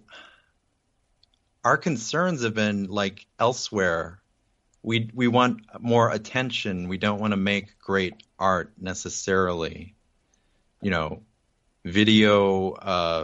our concerns have been like elsewhere. We we want more attention. We don't want to make great art necessarily. You know, video uh,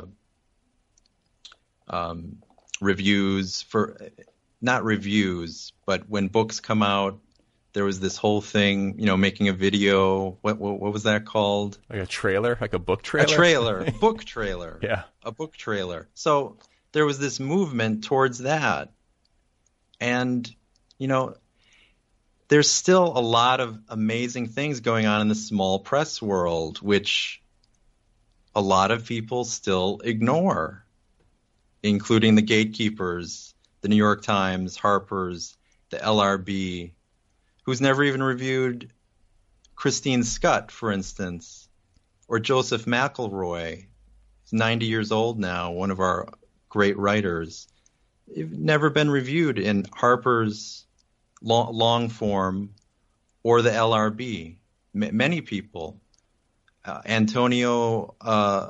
um, reviews for not reviews, but when books come out, there was this whole thing. You know, making a video. What what, what was that called? Like a trailer, like a book trailer. A trailer, book trailer. Yeah, a book trailer. So there was this movement towards that, and you know. There's still a lot of amazing things going on in the small press world, which a lot of people still ignore, including the gatekeepers, the New York Times, Harper's, the L R B, who's never even reviewed Christine Schutt, for instance, or Joseph McElroy. He's ninety years old now, one of our great writers. They've never been reviewed in Harper's long, long form or the L R B. M- many people. Uh, Antonio uh,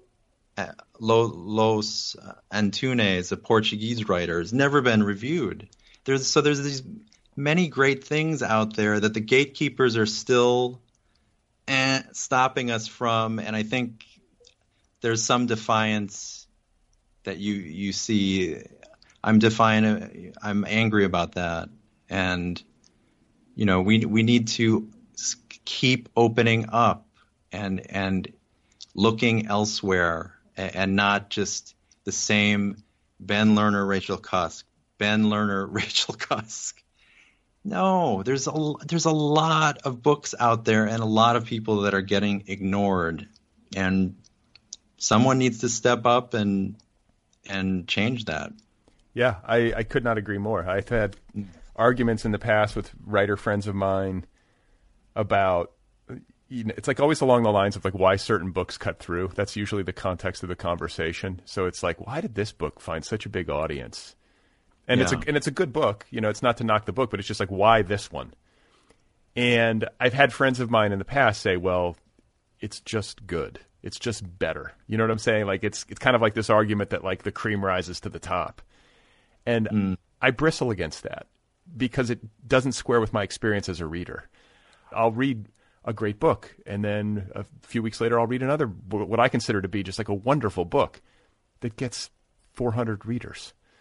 Los Antunes, a Portuguese writer, has never been reviewed. There's so there's these many great things out there that the gatekeepers are still eh, stopping us from, and I think there's some defiance that you you see. I'm defiant. I'm angry about that. And, you know, we we need to keep opening up and and looking elsewhere and, and not just the same Ben Lerner, Rachel Cusk, Ben Lerner, Rachel Cusk. No, there's a, there's a lot of books out there and a lot of people that are getting ignored. And someone needs to step up and and change that. Yeah, I, I could not agree more. I've had arguments in the past with writer friends of mine about, you know, it's like always along the lines of like why certain books cut through. That's usually the context of the conversation. So it's like, why did this book find such a big audience? And yeah. it's a, and it's a good book. You know, it's not to knock the book, but it's just like, why this one? And I've had friends of mine in the past say, well, it's just good. It's just better. You know what I'm saying? Like it's it's kind of like this argument that like the cream rises to the top. And mm. I bristle against that because it doesn't square with my experience as a reader. I'll read a great book, and then a few weeks later I'll read another, what I consider to be just like a wonderful book that gets four hundred readers.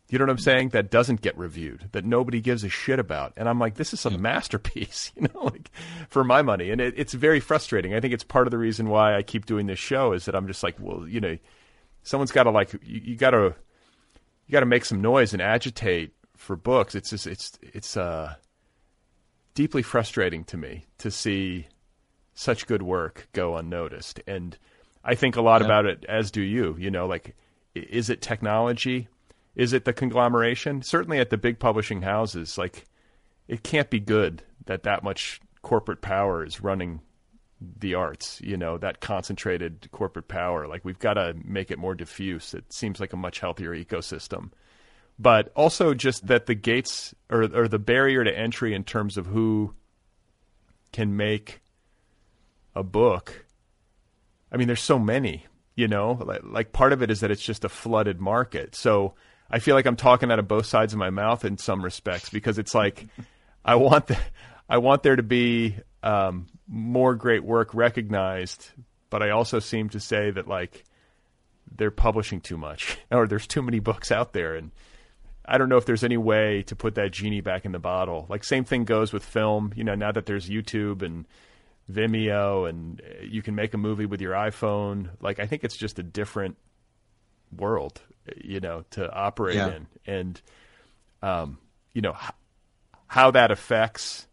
You know what I'm saying? That doesn't get reviewed, that nobody gives a shit about. And I'm like, this is a yeah. masterpiece, you know, like for my money. And it, it's very frustrating. I think it's part of the reason why I keep doing this show is that I'm just like, well, you know, someone's got to like, you, you got to, you got to make some noise and agitate for books. It's just, it's, it's uh, deeply frustrating to me to see such good work go unnoticed. And I think a lot yeah. about it, as do you, you know, like, is it technology? Is it the conglomeration? Certainly at the big publishing houses, like it can't be good that that much corporate power is running the arts, you know, that concentrated corporate power. Like we've got to make it more diffuse. It seems like a much healthier ecosystem. But also just that the gates or, or the barrier to entry in terms of who can make a book. I mean, there's so many, you know, like, like part of it is that it's just a flooded market. So I feel like I'm talking out of both sides of my mouth in some respects because it's like I want the, I want there to be um, more great work recognized, but I also seem to say that like they're publishing too much or there's too many books out there, and I don't know if there's any way to put that genie back in the bottle. Like same thing goes with film. You know, now that there's YouTube and Vimeo and you can make a movie with your iPhone, like I think it's just a different world, you know, to operate yeah. in. And, um, you know, h- how that affects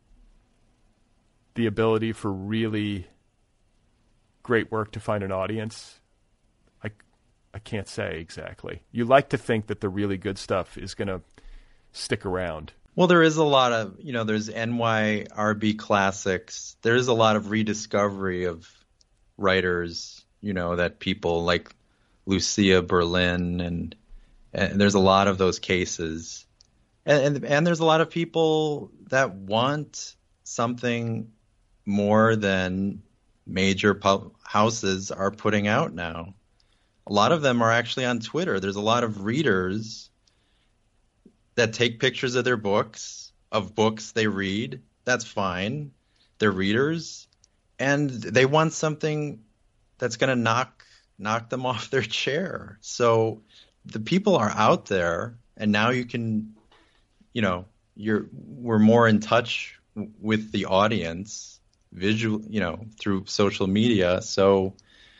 the ability for really great work to find an audience, I, I can't say exactly. You like to think that the really good stuff is going to stick around. Well, there is a lot of, you know, there's N Y R B classics. There is a lot of rediscovery of writers, you know, that people like Lucia Berlin, and, and there's a lot of those cases. And, and and there's a lot of people that want something more than major pub houses are putting out now. A lot of them are actually on Twitter. There's a lot of readers that take pictures of their books, of books they read. That's fine. They're readers, and they want something that's going to knock knock them off their chair. So the people are out there, and now you can, you know, you're we're more in touch with the audience, visual, you know, through social media. So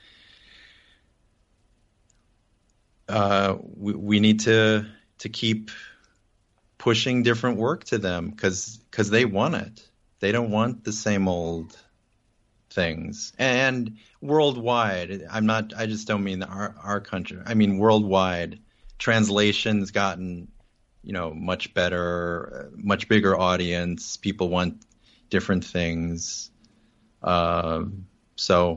uh, we we need to to keep pushing different work to them because because they want it. They don't want the same old things. And worldwide, I'm not, I just don't mean our, our country. I mean, worldwide, translation's gotten, you know, much better, much bigger audience. People want different things. Uh, so,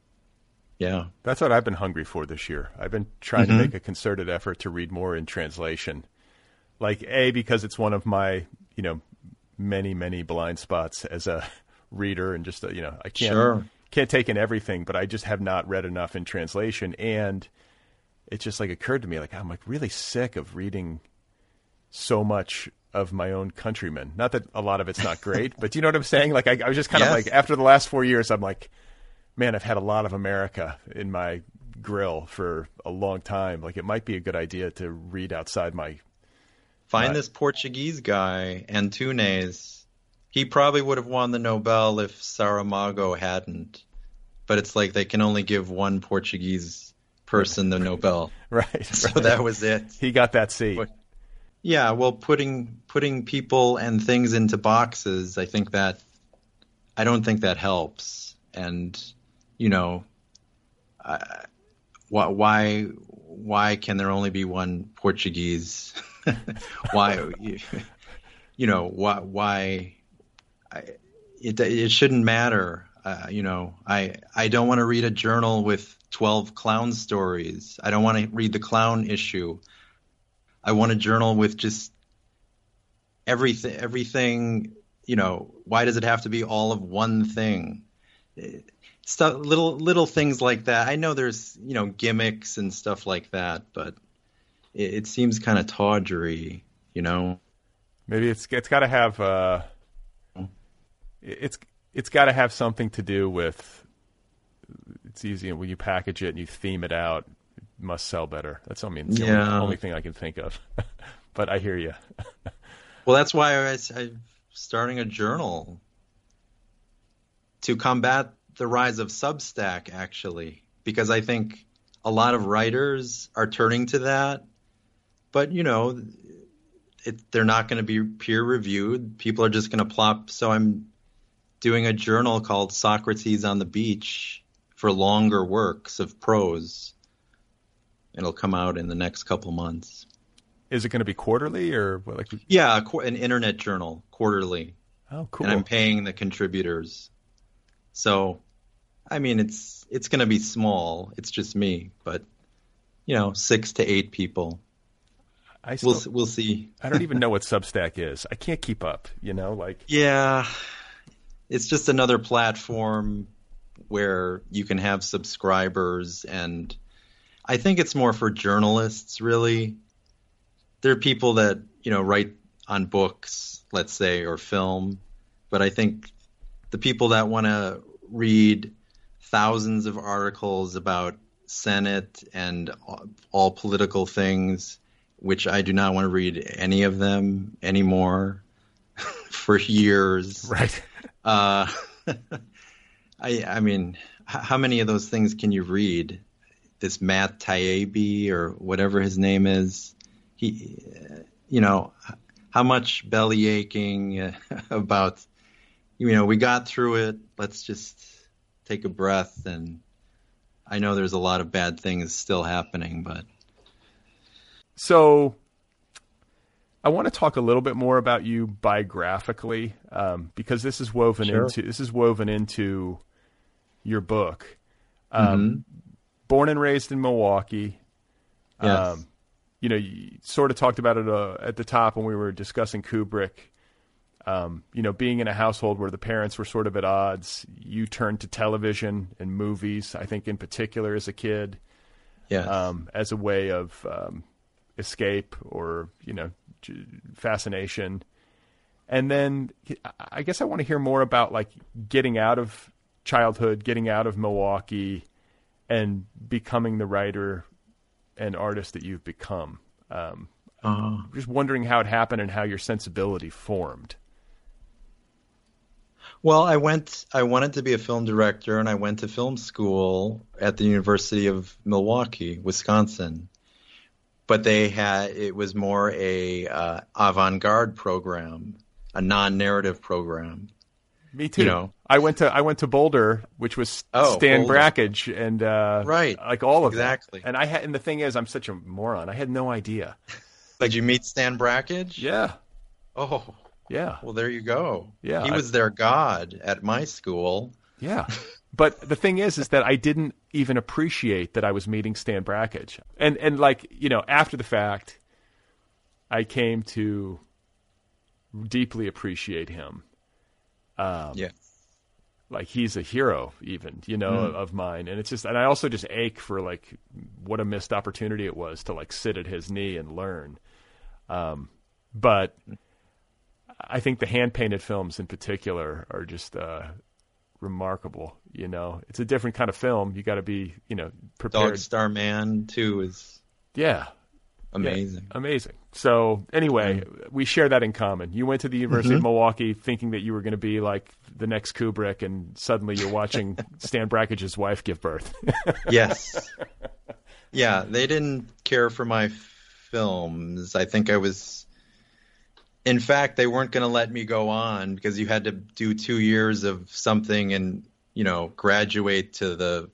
yeah. That's what I've been hungry for this year. I've been trying mm-hmm. to make a concerted effort to read more in translation. Like, A, because it's one of my, you know, many, many blind spots as a reader, and just, you know, I can't sure. can't take in everything, but I just have not read enough in translation. And it just like occurred to me, like, I'm like really sick of reading so much of my own countrymen. Not that a lot of it's not great, but do you know what I'm saying? Like, I, I was just kind yes. of like, after the last four years, I'm like, man, I've had a lot of America in my grill for a long time. Like, it might be a good idea to read outside my Find my... this Portuguese guy, Antunes. He probably would have won the Nobel if Saramago hadn't. But it's like they can only give one Portuguese person the Nobel. Right. So right. that was it. He got that seat. But, yeah, well, putting putting people and things into boxes, I think that I don't think that helps. And, you know, uh, why why why can there only be one Portuguese? Why, you know, why why I, it it shouldn't matter. Uh, you know, I I don't want to read a journal with twelve clown stories. I don't want to read the clown issue. I want a journal with just everything. Everything. You know, why does it have to be all of one thing? Stuff, little little things like that. I know there's, you know, gimmicks and stuff like that, but it, it seems kind of tawdry. You know, maybe it's it's got to have uh, it's it's got to have something to do with. It's easy when you package it and you theme it out. must sell better. That's I mean, it's the Yeah. only, only thing I can think of. But I hear you. Well, that's why I, I'm starting a journal to combat the rise of Substack, actually, because I think a lot of writers are turning to that. But, you know, it, they're not going to be peer reviewed. People are just going to plop. So I'm doing a journal called Socrates on the Beach for longer works of prose. It'll come out in the next couple months. Is it going to be quarterly or what, like? Yeah, an internet journal, quarterly. Oh, cool. And I'm paying the contributors. So, I mean, it's it's going to be small. It's just me, but you know, six to eight people. I still, we'll we'll see. I don't even know what Substack is. I can't keep up. You know, like. Yeah, it's just another platform where you can have subscribers, and I think it's more for journalists, really. There are people that, you know, write on books, let's say, or film, but I think the people that want to read thousands of articles about Senate and all political things, which I do not want to read any of them anymore for years. Right. Uh, I, I mean, how many of those things can you read? This Matt Taibbi or whatever his name is. He, you know, how much belly aching about, you know, we got through it. Let's just take a breath. And I know there's a lot of bad things still happening, but. So I want to talk a little bit more about you biographically, um, because this is woven Sure. into, this is woven into your book. Um, Mm-hmm. Born and raised in Milwaukee. Yes. Um, you know, you sort of talked about it uh, at the top when we were discussing Kubrick. Um, you know, being in a household where the parents were sort of at odds, you turned to television and movies, I think in particular as a kid, Yes. um, as a way of um, escape or, you know, j- fascination. And then I guess I want to hear more about like getting out of childhood, getting out of Milwaukee and becoming the writer and artist that you've become. Um, uh, just wondering how it happened and how your sensibility formed. Well, I went, I wanted to be a film director, and I went to film school at the University of Milwaukee, Wisconsin. But they had, it was more a uh, avant-garde program, a non-narrative program. Me too. You know. I went to I went to Boulder, which was Oh, Stan Boulder. Brakhage and uh, Right. like all of Exactly. that. And I had, and the thing is, I'm such a moron. I had no idea. Did you meet Stan Brakhage? Yeah, Oh, yeah, well, there you go. Yeah, He I- was their god at my school. yeah. But the thing is, is that I didn't even appreciate that I was meeting Stan Brakhage. And and like, you know, after the fact, I came to deeply appreciate him. Um, Yeah. Like he's a hero even, you know, Mm. of mine. And it's just, and I also just ache for like what a missed opportunity it was to like sit at his knee and learn. Um, but I think the hand painted films in particular are just, uh, remarkable. You know, it's a different kind of film. You got to be, you know, prepared. Dog Star Man, too, is Yeah. amazing. Yeah, amazing. So anyway, we share that in common. You went to the University of Milwaukee thinking that you were going to be like the next Kubrick, and suddenly you're watching Stan Brakhage's wife give birth. Yes. Yeah, they didn't care for my films. I think I was... In fact, they weren't going to let me go on because you had to do two years of something and, you know, graduate to the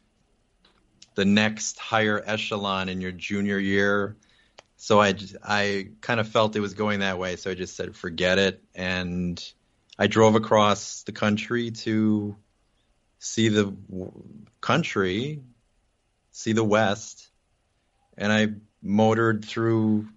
the next higher echelon in your junior year. So I, just, I kind of felt it was going that way. So I just said, forget it. And I drove across the country to see the w- country, see the West. And I motored through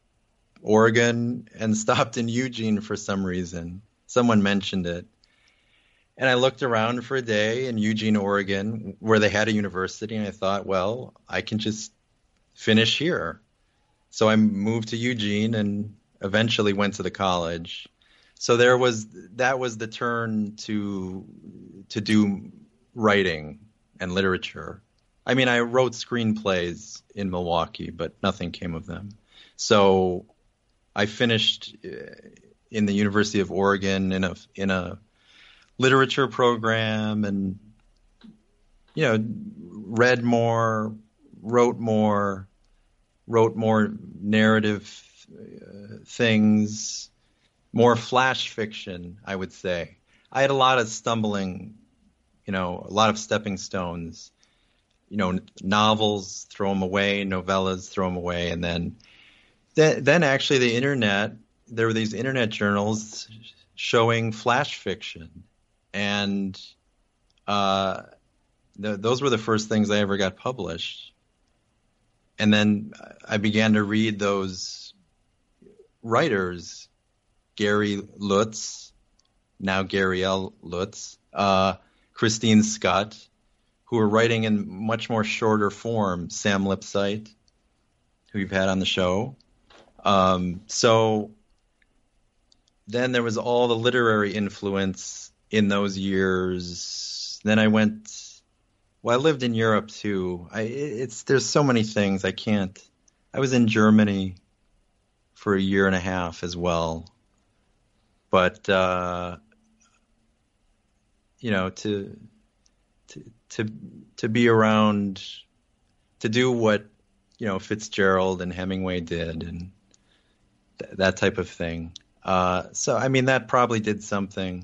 Oregon and stopped in Eugene for some reason. Someone mentioned it. And I looked around for a day in Eugene, Oregon, where they had a university, and I thought, well, I can just finish here. So I moved to Eugene and eventually went to the college. So there was that was the turn to to do writing and literature. I mean, I wrote screenplays in Milwaukee, but nothing came of them. So I finished in the University of Oregon in a in a literature program, and you know, read more, wrote more, wrote more narrative uh, things, more flash fiction, I would say. I had a lot of stumbling, you know, a lot of stepping stones. You know, novels, throw them away, novellas, throw them away, and then, then, then actually the internet. There were these internet journals showing flash fiction, and uh, the, those were the first things I ever got published. And then I began to read those writers, Gary Lutz, now Gary L. Lutz, uh, Christine Scott, who were writing in much more shorter form, Sam Lipsyte, who you've had on the show. Um, so then there was all the literary influence in those years. Then I went, well, I lived in Europe too. I, it's there's so many things I can't. I was in Germany for a year and a half as well. But, uh, you know, to... To, to to be around, to do what, you know, Fitzgerald and Hemingway did, and th- that type of thing. Uh, so, I mean, that probably did something.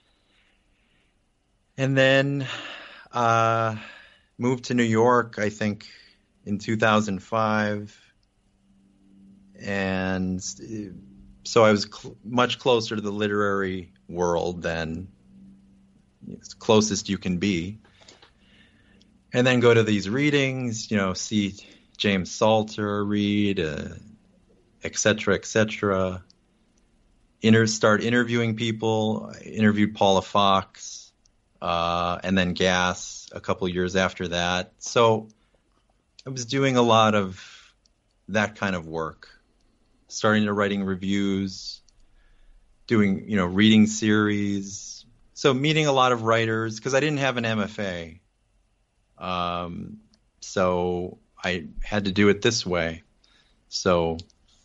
And then uh, moved to New York, I think, in two thousand five. And so I was cl- much closer to the literary world than it's closest you can be. And then go to these readings, you know, see James Salter read, uh, et cetera, et cetera. Inter- start interviewing people. I interviewed Paula Fox, uh, and then Gass a couple years after that. So I was doing a lot of that kind of work, starting to writing reviews, doing, you know, reading series. So meeting a lot of writers, because I didn't have an M F A. Um, so I had to do it this way. So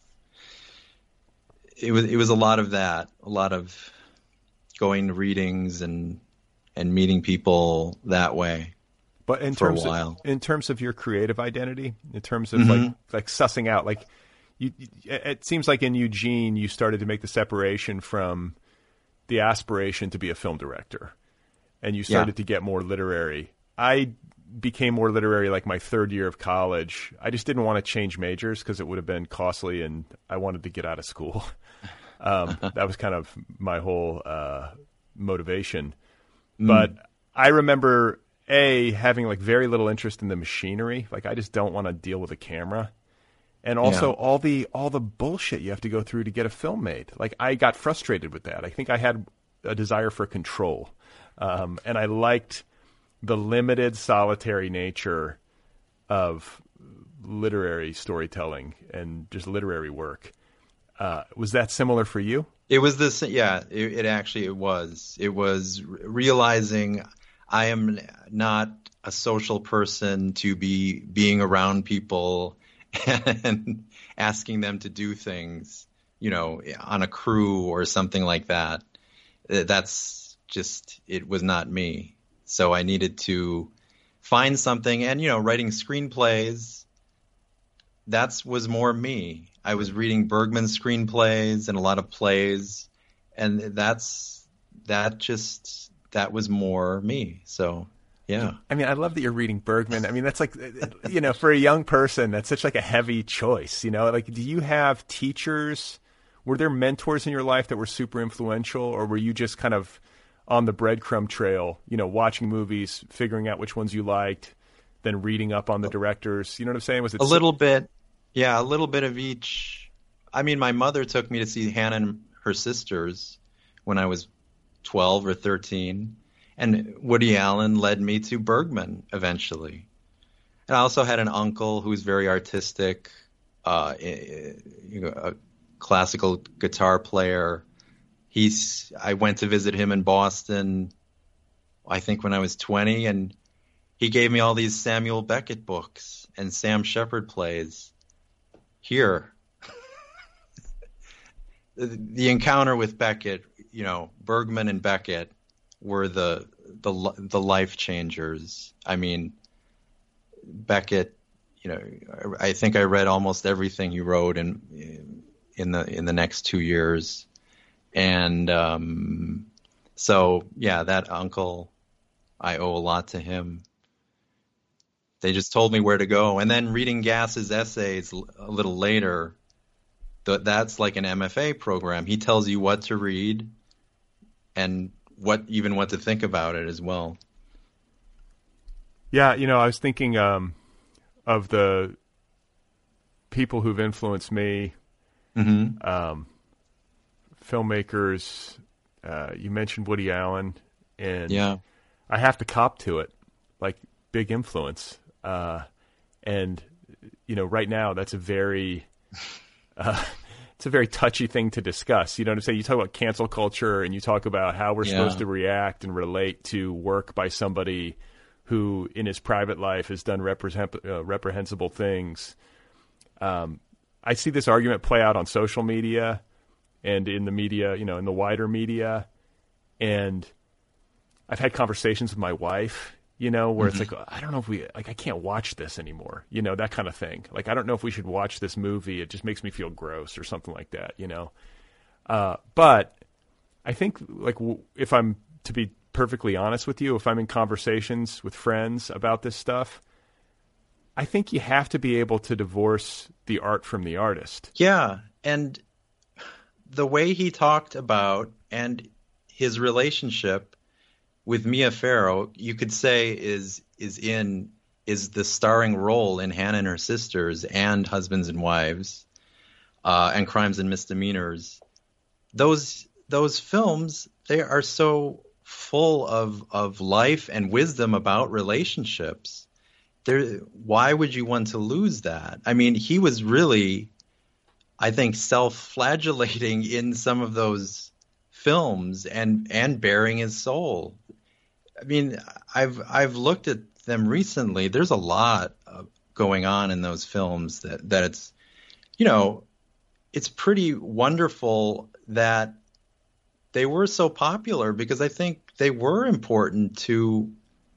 it was, it was a lot of that, a lot of going to readings and, and meeting people that way. But in for terms a while. of, in terms of your creative identity, in terms of Mm-hmm. like, like sussing out, like you, it seems like in Eugene, you started to make the separation from the aspiration to be a film director, and you started Yeah. to get more literary. I became more literary like my third year of college. I just didn't want to change majors because it would have been costly, and I wanted to get out of school. Um, that was kind of my whole uh, motivation. Mm. But I remember, A, having like very little interest in the machinery. Like I just don't want to deal with a camera. And also Yeah. all the all the bullshit you have to go through to get a film made. Like I got frustrated with that. I think I had a desire for control. Um, and I liked the limited, solitary nature of literary storytelling and just literary work. Uh, was that similar for you? It was this, yeah, it, it actually, it was. It was realizing I am not a social person to be being around people and asking them to do things, you know, on a crew or something like that. That's just, it was not me. So I needed to find something, and, you know, writing screenplays, that was more me. I was reading Bergman's screenplays and a lot of plays, and that's, that just, that was more me. So, yeah. I mean, I love that you're reading Bergman. I mean, that's like, you know, for a young person, that's such like a heavy choice, you know, like, do you have teachers? Were there mentors in your life that were super influential, or were you just kind of on the breadcrumb trail, you know, watching movies, figuring out which ones you liked, then reading up on the directors? You know what I'm saying? Was it a little bit? Yeah, a little bit of each. I mean, my mother took me to see Hannah and her sisters when I was twelve or thirteen, and Woody Allen led me to Bergman eventually. And I also had an uncle who was very artistic, uh, you know, a classical guitar player. He's, I went to visit him in Boston, I think when I was twenty, and he gave me all these Samuel Beckett books and Sam Shepard plays. Here, the, the encounter with Beckett, you know, Bergman and Beckett were the the the life changers. I mean, Beckett, you know, I think I read almost everything he wrote in in the in the next two years, and um, so yeah, that uncle, I owe a lot to him. They just told me where to go, and then reading Gass's essays a little later, th- that's like an M F A program. He tells you what to read, and what even what to think about it as well. Yeah, you know, I was thinking um, of the people who've influenced me, mm-hmm. um, filmmakers. Uh, you mentioned Woody Allen, and yeah. I have to cop to it, like big influence. Uh, and you know, right now that's a very, uh, it's a very touchy thing to discuss. You know what I'm saying? You talk about cancel culture, and you talk about how we're yeah. supposed to react and relate to work by somebody who, in his private life, has done reprehend- uh, reprehensible things. Um, I see this argument play out on social media and in the media, you know, in the wider media, and I've had conversations with my wife, you know, where mm-hmm. it's like, I don't know if we, like, I can't watch this anymore, you know, that kind of thing. Like, I don't know if we should watch this movie. It just makes me feel gross or something like that, you know. Uh, but I think, like, w- if I'm to be perfectly honest with you, if I'm in conversations with friends about this stuff, I think you have to be able to divorce the art from the artist. Yeah. And the way he talked about and his relationship with Mia Farrow, you could say is is in is the starring role in Hannah and Her Sisters and Husbands and Wives, uh, and Crimes and Misdemeanors. Those those films, they are so full of of life and wisdom about relationships. There, why would you want to lose that? I mean, he was really, I think, self-flagellating in some of those films and and bearing his soul. I mean, I've I've looked at them recently. There's a lot uh, going on in those films that, that it's, you know, it's pretty wonderful that they were so popular because I think they were important to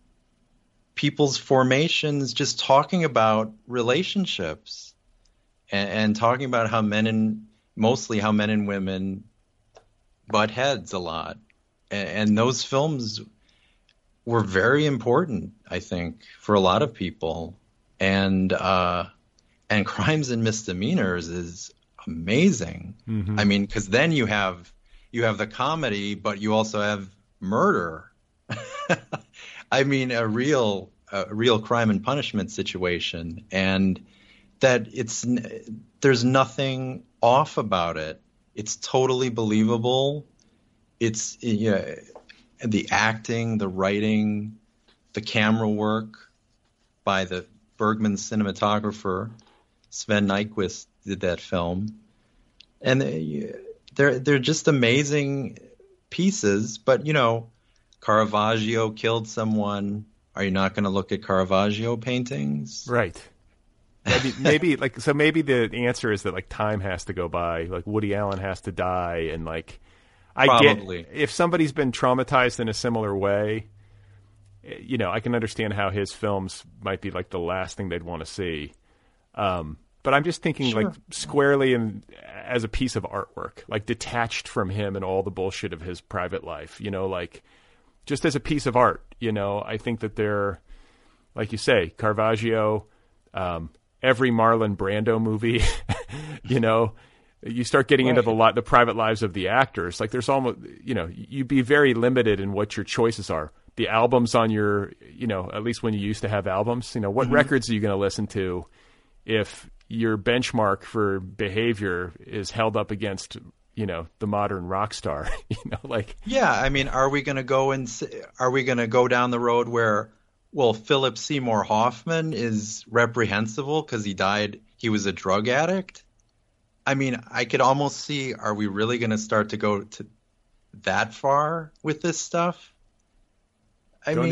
people's formations, just talking about relationships and, and talking about how men and mostly how men and women butt heads a lot. And, and those films were very important, I think, for a lot of people. And uh, and Crimes and Misdemeanors is amazing. Mm-hmm. I mean, because then you have you have the comedy, but you also have murder. I mean, a real a real crime and punishment situation, and that it's there's nothing off about it. It's totally believable. It's you know, the acting, the writing, the camera work by the Bergman cinematographer. Sven Nykvist did that film. And they're they're just amazing pieces. But, you know, Caravaggio killed someone. Are you not going to look at Caravaggio paintings? Right. Maybe, maybe like so maybe the answer is that like time has to go by. Like Woody Allen has to die, and like I Probably. get if somebody's been traumatized in a similar way, you know, I can understand how his films might be like the last thing they'd want to see. Um, but I'm just thinking Sure. like squarely in as a piece of artwork, like detached from him and all the bullshit of his private life, you know, like just as a piece of art, you know, I think that they're, like you say, Caravaggio, um, every Marlon Brando movie, you know, you start getting Right. into the li- the private lives of the actors. Like there's almost, you know, you'd be very limited in what your choices are. The albums on your, you know, at least when you used to have albums, you know, what Mm-hmm. records are you going to listen to if your benchmark for behavior is held up against, you know, the modern rock star, you know, like. Yeah, I mean, are we going to go and s- are we going to go down the road where, well, Philip Seymour Hoffman is reprehensible because he died, he was a drug addict? I mean, I could almost see, are we really going to start to go to that far with this stuff? I don't mean, even,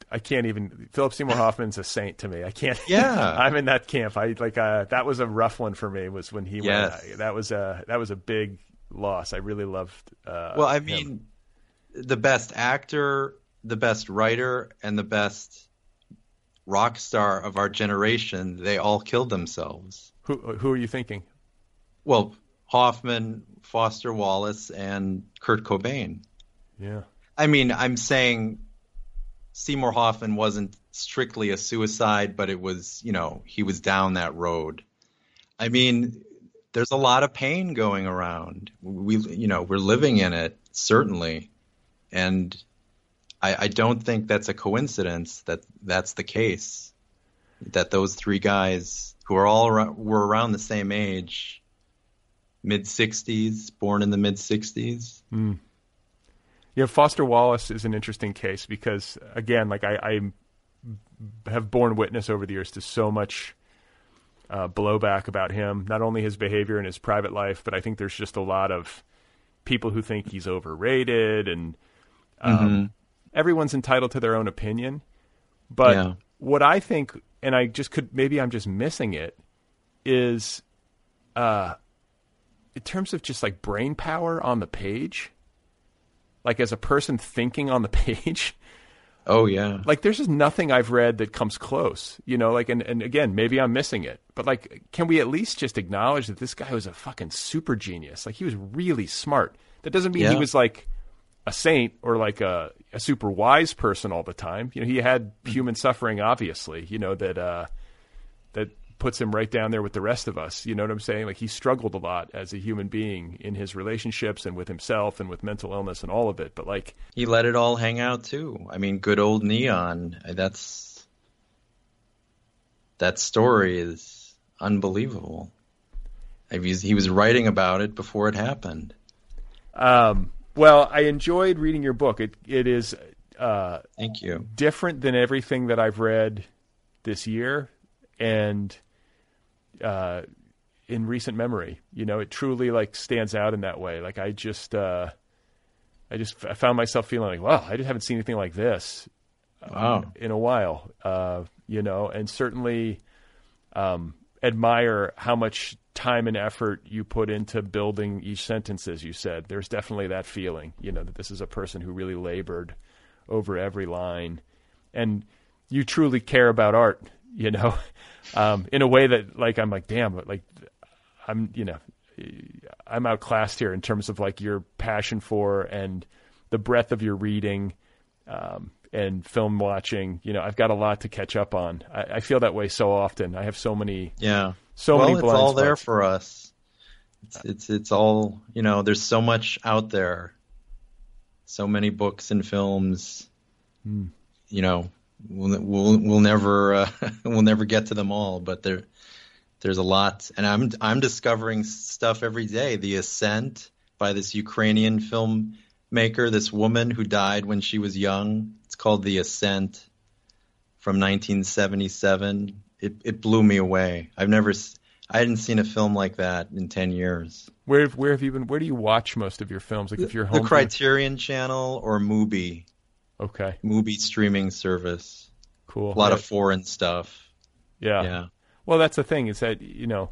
I can't even. Philip Seymour Hoffman's a saint to me. I can't. Yeah, I'm in that camp. I like uh, that was a rough one for me. Was when he yes. went. That was a that was a big loss. I really loved. Uh, well, I him. mean, the best actor, the best writer, and the best rock star of our generation, they all killed themselves. Who who are you thinking? Well, Hoffman, Foster Wallace, and Kurt Cobain. Yeah. I mean, I'm saying Seymour Hoffman wasn't strictly a suicide, but it was, you know, he was down that road. I mean, there's a lot of pain going around. We, you know, we're living in it, certainly. And I, I don't think that's a coincidence that that's the case, that those three guys who are all around, were around the same age, mid-sixties, born in the mid-sixties. Mm. Yeah, Foster Wallace is an interesting case because, again, like I, I have borne witness over the years to so much uh, blowback about him, not only his behavior in his private life, but I think there's just a lot of people who think he's overrated, and um, mm-hmm. everyone's entitled to their own opinion. But yeah. what I think, and I just could, maybe I'm just missing it, is uh, in terms of just like brain power on the page. Like as a person thinking on the page. Oh, yeah. Like there's just nothing I've read that comes close, you know, like, and, and again, maybe I'm missing it, but like, can we at least just acknowledge that this guy was a fucking super genius? Like he was really smart. That doesn't mean yeah. he was like a saint or like a, a super wise person all the time. You know, he had human suffering, obviously, you know, that, uh, that puts him right down there with the rest of us. You know what I'm saying? Like he struggled a lot as a human being in his relationships and with himself and with mental illness and all of it. But like he let it all hang out too. I mean, good old Neon. That's that story is unbelievable. I mean, he was writing about it before it happened. Um, well, I enjoyed reading your book. It it is uh, thank you different than everything that I've read this year. And uh, in recent memory, you know, it truly like stands out in that way. Like I just, uh, I just I found myself feeling like, wow, I just haven't seen anything like this wow. um, in a while, uh, you know, and certainly um, admire how much time and effort you put into building each sentence, as you said. There's definitely that feeling, you know, that this is a person who really labored over every line, and you truly care about art. You know, um, in a way that like, I'm like, damn, but like I'm, you know, I'm outclassed here in terms of like your passion for and the breadth of your reading um, and film watching. You know, I've got a lot to catch up on. I, I feel that way so often. I have so many, yeah, so well, many blind it's all spots. there for us. It's, it's, it's all, you know, there's so much out there. So many books and films, mm. you know, We'll, we'll we'll never uh, we'll never get to them all, but there there's a lot, and I'm I'm discovering stuff every day. The Ascent by this Ukrainian filmmaker, this woman who died when she was young. It's called The Ascent from nineteen seventy-seven. It it blew me away. I've never I hadn't seen a film like that in ten years. Where where have you been? Where do you watch most of your films? Like if you're home, the Criterion Channel or Mubi. Okay. Mubi streaming service. Cool. A lot yeah. of foreign stuff. Yeah. Yeah. Well, that's the thing is that, you know,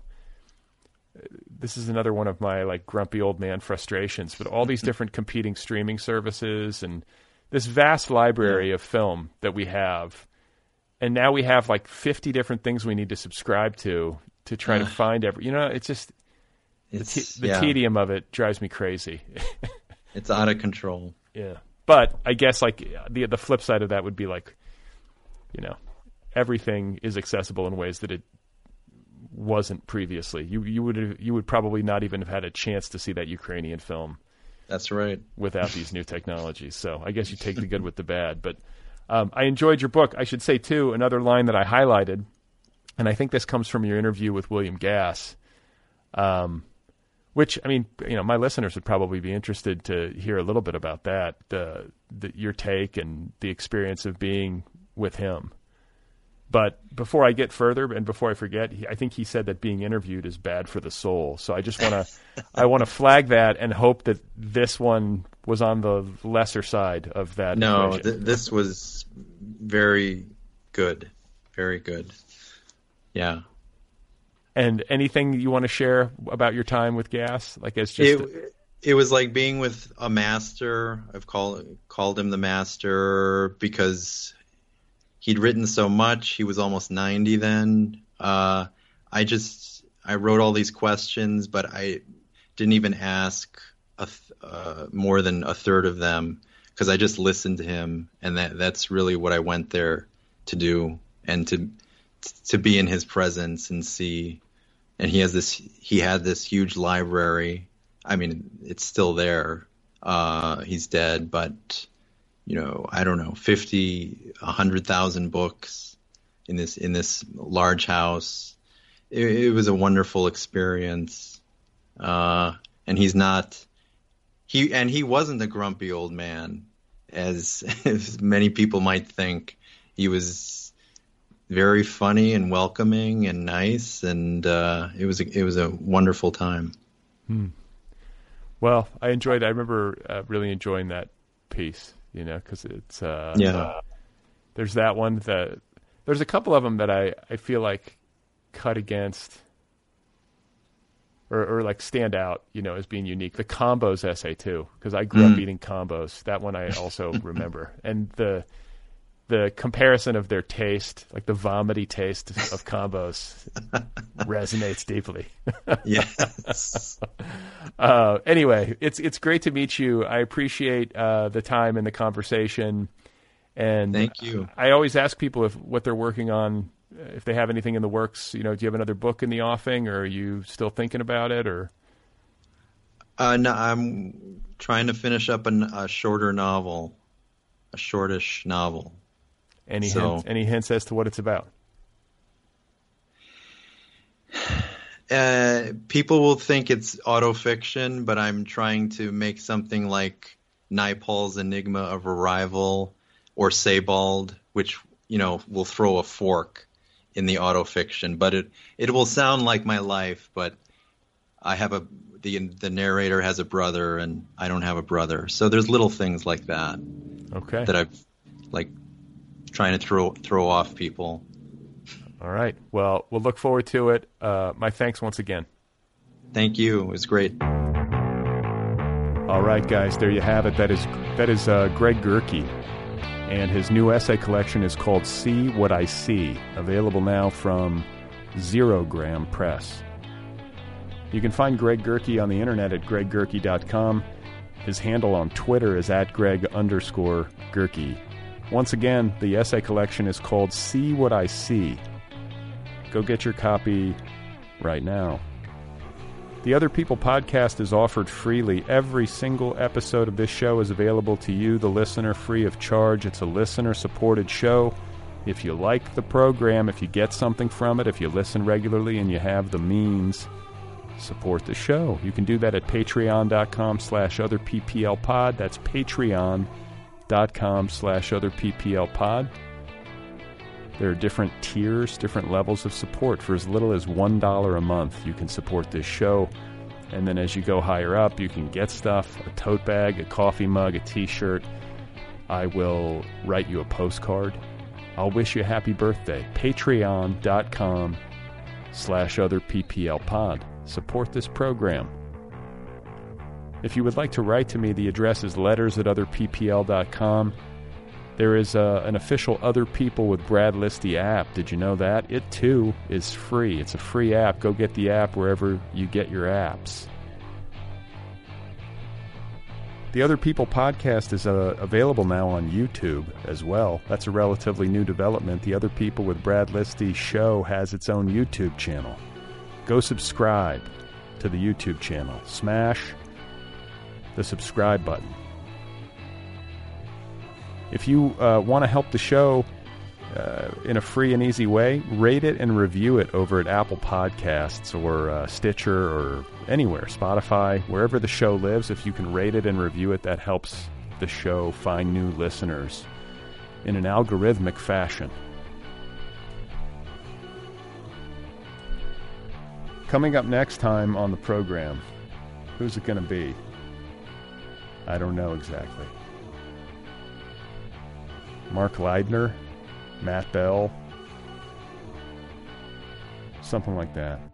this is another one of my like grumpy old man frustrations, but all these different competing streaming services and this vast library yeah. of film that we have. And now we have like fifty different things we need to subscribe to to try to find every, you know, it's just it's, the, te- the yeah. tedium of it drives me crazy. It's out of control. Yeah. But I guess like the the flip side of that would be like, you know, everything is accessible in ways that it wasn't previously. You you would you would probably not even have had a chance to see that Ukrainian film. That's right. Without these new technologies. So I guess you take the good with the bad. But um, I enjoyed your book. I should say too, another line that I highlighted, and I think this comes from your interview with William Gass. Um. Which, I mean, you know, my listeners would probably be interested to hear a little bit about that, the, the your take and the experience of being with him. But before I get further and before I forget, he, I think he said that being interviewed is bad for the soul. So I just want to I want to flag that and hope that this one was on the lesser side of that. No, th- this was very good, very good. Yeah. And anything you want to share about your time with Gass? Like it's just it, it was like being with a master. I've called called him the master because he'd written so much. He was almost ninety then. Uh, I just I wrote all these questions, but I didn't even ask a th- uh, more than a third of them because I just listened to him, and that that's really what I went there to do, and to to be in his presence and see. And he has this, he had this huge library. I mean, it's still there. Uh, he's dead, but you know, I don't know, fifty, a hundred thousand books in this, in this large house. It, it was a wonderful experience. Uh, and he's not, he, and he wasn't a grumpy old man as, as many people might think. He was very funny and welcoming and nice, and uh, it was a, it was a wonderful time. Hmm. Well, I enjoyed. I remember uh, really enjoying that piece, you know, because it's uh, yeah. Uh, there's that one that there's a couple of them that I, I feel like cut against or, or like stand out, you know, as being unique. The combos essay too, because I grew mm. up eating combos. That one I also remember, and the. The comparison of their taste, like the vomity taste of combos, resonates deeply. Yes. Uh, anyway, it's it's great to meet you. I appreciate uh, the time and the conversation. And thank you. I always ask people if what they're working on, if they have anything in the works. You know, do you have another book in the offing, or are you still thinking about it? Or uh, no, I'm trying to finish up an, a shorter novel, a shortish novel. Any so, hints, any hints as to what it's about? Uh, people will think it's autofiction, but I'm trying to make something like Naipaul's Enigma of Arrival or Sebald, which, you know, will throw a fork in the autofiction. But it, it will sound like my life, but I have a the the narrator has a brother and I don't have a brother. So there's little things like that. Okay. That I've like trying to throw throw off people. All right. Well, we'll look forward to it. Uh, my thanks once again. Thank you. It was great. All right, guys. There you have it. That is that is uh, Greg Gerke, and his new essay collection is called "See What I See," available now from Zero Gram Press. You can find Greg Gerke on the internet at greg gerke dot com. His handle on Twitter is at greg underscore Gerke. Once again, the essay collection is called See What I See. Go get your copy right now. The Other People podcast is offered freely. Every single episode of this show is available to you, the listener, free of charge. It's a listener-supported show. If you like the program, if you get something from it, if you listen regularly and you have the means, support the show. You can do that at patreon.com slash other PPL pod. That's patreon.com slash other PPL pod. There are different tiers, different levels of support. For as little as one dollar a month, you can support this show. And then as you go higher up, you can get stuff, a tote bag, a coffee mug, a t-shirt. I will write you a postcard. I'll wish you a happy birthday. Patreon.com slash other PPL pod. Support this program. If you would like to write to me, the address is letters at other p p l dot com. There is a, an official Other People with Brad Listy app. Did you know that? It, too, is free. It's a free app. Go get the app wherever you get your apps. The Other People podcast is uh, available now on YouTube as well. That's a relatively new development. The Other People with Brad Listy show has its own YouTube channel. Go subscribe to the YouTube channel. Smash the subscribe button. If you uh, want to help the show uh, in a free and easy way, rate it and review it over at Apple Podcasts or uh, Stitcher or anywhere, Spotify, wherever the show lives. If you can rate it and review it, that helps the show find new listeners in an algorithmic fashion. Coming up next time on the program, who's it going to be? I don't know exactly. Mark Leidner, Matt Bell. Something like that.